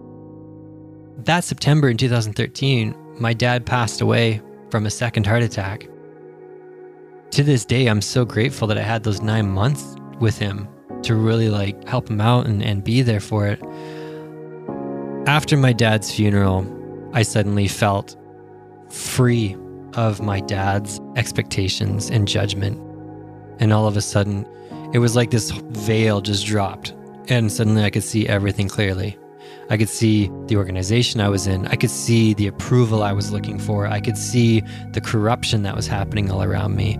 Speaker 3: That September in 2013, my dad passed away from a second heart attack. To this day, I'm so grateful that I had those 9 months with him to really like help him out and be there for it. After my dad's funeral, I suddenly felt free of my dad's expectations and judgment. And all of a sudden, it was like this veil just dropped. And suddenly I could see everything clearly. I could see the organization I was in. I could see the approval I was looking for. I could see the corruption that was happening all around me.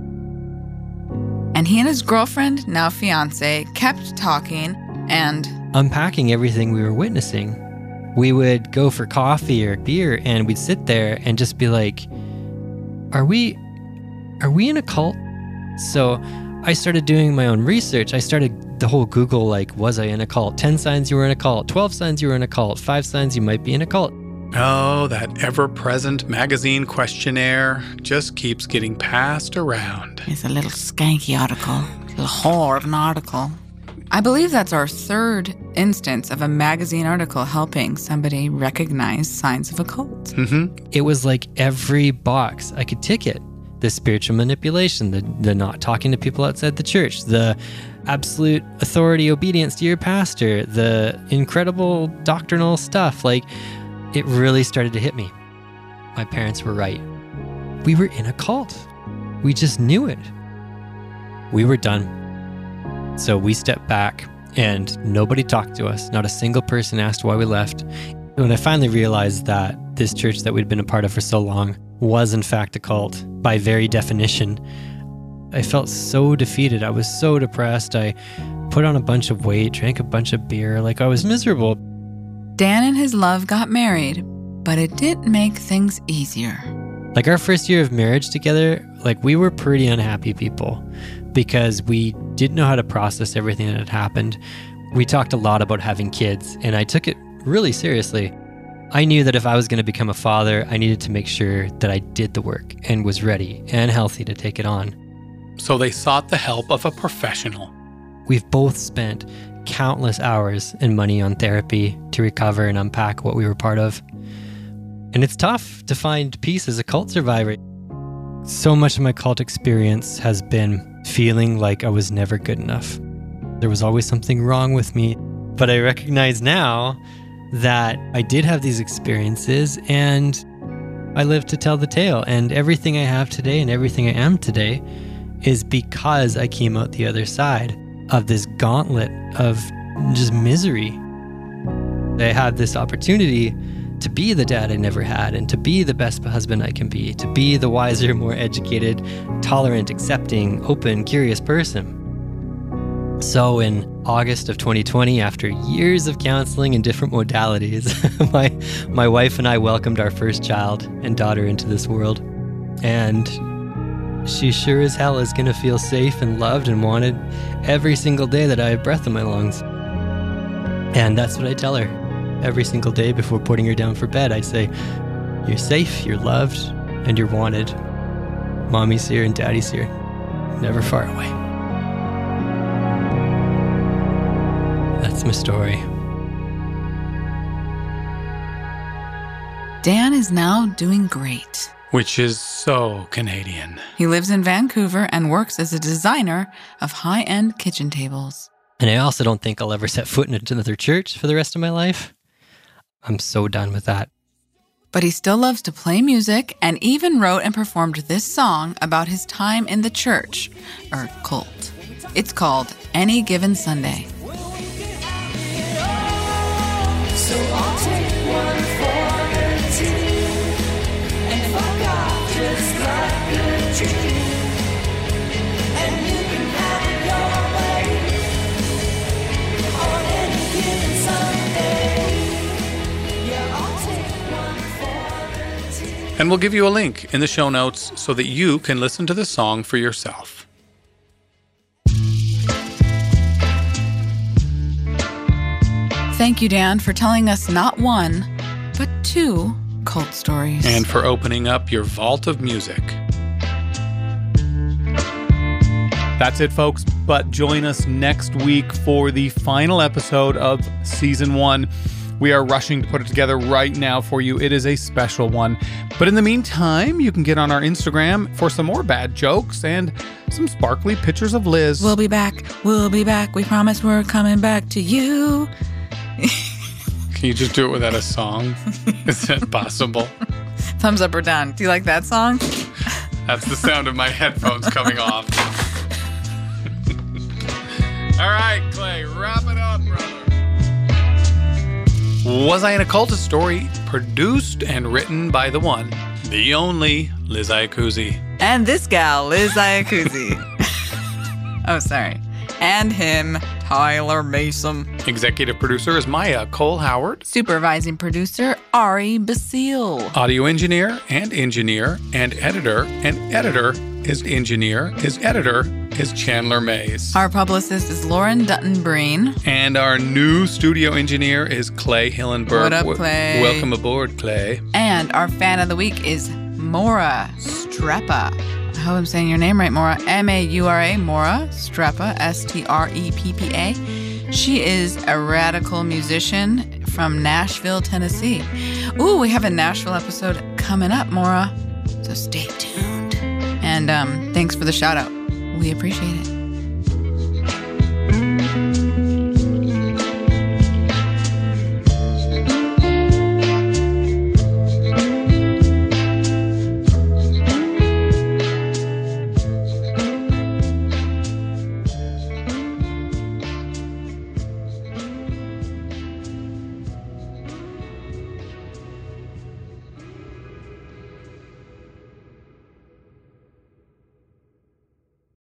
Speaker 9: And he and his girlfriend, now fiance, kept talking and
Speaker 3: unpacking everything we were witnessing. We would go for coffee or beer and we'd sit there and just be like, are we in a cult? So I started doing my own research. I started the whole Google, like, was I in a cult? 10 signs you were in a cult, 12 signs you were in a cult, 5 signs you might be in a cult.
Speaker 2: Oh, that ever-present magazine questionnaire just keeps getting passed around.
Speaker 9: It's a little skanky article, a little whore of an article. I believe that's our third instance of a magazine article helping somebody recognize signs of a cult.
Speaker 2: Mm-hmm.
Speaker 3: It was like every box I could tick it. The spiritual manipulation, the not talking to people outside the church, the absolute authority, obedience to your pastor, the incredible doctrinal stuff. Like, it really started to hit me. My parents were right. We were in a cult. We just knew it. We were done. So we stepped back and nobody talked to us. Not a single person asked why we left. When I finally realized that this church that we'd been a part of for so long was in fact a cult, by very definition, I felt so defeated. I was so depressed. I put on a bunch of weight, drank a bunch of beer, like I was miserable.
Speaker 9: Dan and his love got married, but it didn't make things easier.
Speaker 3: Like our first year of marriage together, like we were pretty unhappy people because we didn't know how to process everything that had happened. We talked a lot about having kids, and I took it really seriously. I knew that if I was going to become a father, I needed to make sure that I did the work and was ready and healthy to take it on.
Speaker 2: So they sought the help of a professional.
Speaker 3: We've both spent countless hours and money on therapy to recover and unpack what we were part of. And it's tough to find peace as a cult survivor. So much of my cult experience has been feeling like I was never good enough. There was always something wrong with me. But I recognize now that I did have these experiences and I live to tell the tale. And everything I have today and everything I am today is because I came out the other side of this gauntlet of just misery. I had this opportunity to be the dad I never had and to be the best husband I can be, to be the wiser, more educated, tolerant, accepting, open, curious person. So in August of 2020, after years of counseling in different modalities, my wife and I welcomed our first child and daughter into this world. And she sure as hell is going to feel safe and loved and wanted every single day that I have breath in my lungs. And that's what I tell her. Every single day before putting her down for bed, I say, you're safe, you're loved, and you're wanted. Mommy's here and daddy's here. Never far away. That's my story.
Speaker 9: Dan is now doing great.
Speaker 2: Which is so Canadian.
Speaker 9: He lives in Vancouver and works as a designer of high-end kitchen tables.
Speaker 3: And I also don't think I'll ever set foot in another church for the rest of my life. I'm so done with that.
Speaker 9: But he still loves to play music and even wrote and performed this song about his time in the church, or cult. It's called Any Given Sunday.
Speaker 10: So I'll take one for the team and fuck off just like a dream. And you can have it your way on any given Sunday. Yeah, I'll take one for the team.
Speaker 2: And we'll give you a link in the show notes so that you can listen to the song for yourself.
Speaker 9: Thank you, Dan, for telling us not one, but two cult stories.
Speaker 2: And for opening up your vault of music. That's it, folks. But join us next week for the final episode of Season 1. We are rushing to put it together right now for you. It is a special one. But in the meantime, you can get on our Instagram for some more bad jokes and some sparkly pictures of Liz.
Speaker 9: We'll be back. We'll be back. We promise we're coming back to you.
Speaker 2: Can you just do it without a song? Is that possible?
Speaker 9: Thumbs up or down. Do you like that song?
Speaker 2: That's the sound of my headphones coming off. All right, Clay, wrap it up, brother. Was I in a Cultist Story? Produced and written by the one, the only Liz Iacuzzi.
Speaker 9: And this gal, Liz Iacuzzi. Oh, sorry. And him, Tyler Mason.
Speaker 2: Executive producer is Maya Cole Howard.
Speaker 9: Supervising producer, Ari Basile.
Speaker 2: Audio engineer and editor is engineer, is editor is Chandler Mays.
Speaker 9: Our publicist is Lauren Dutton-Breen.
Speaker 2: And our new studio engineer is Clay Hillenberg.
Speaker 9: What up, Clay?
Speaker 2: Welcome aboard, Clay.
Speaker 9: And our fan of the week is Maura Streppa. I hope I'm saying your name right, Maura. M-A-U-R-A, Maura Streppa, S-T-R-E-P-P-A. She is a radical musician from Nashville, Tennessee. Ooh, we have a Nashville episode coming up, Maura. So stay tuned. And thanks for the shout out. We appreciate it.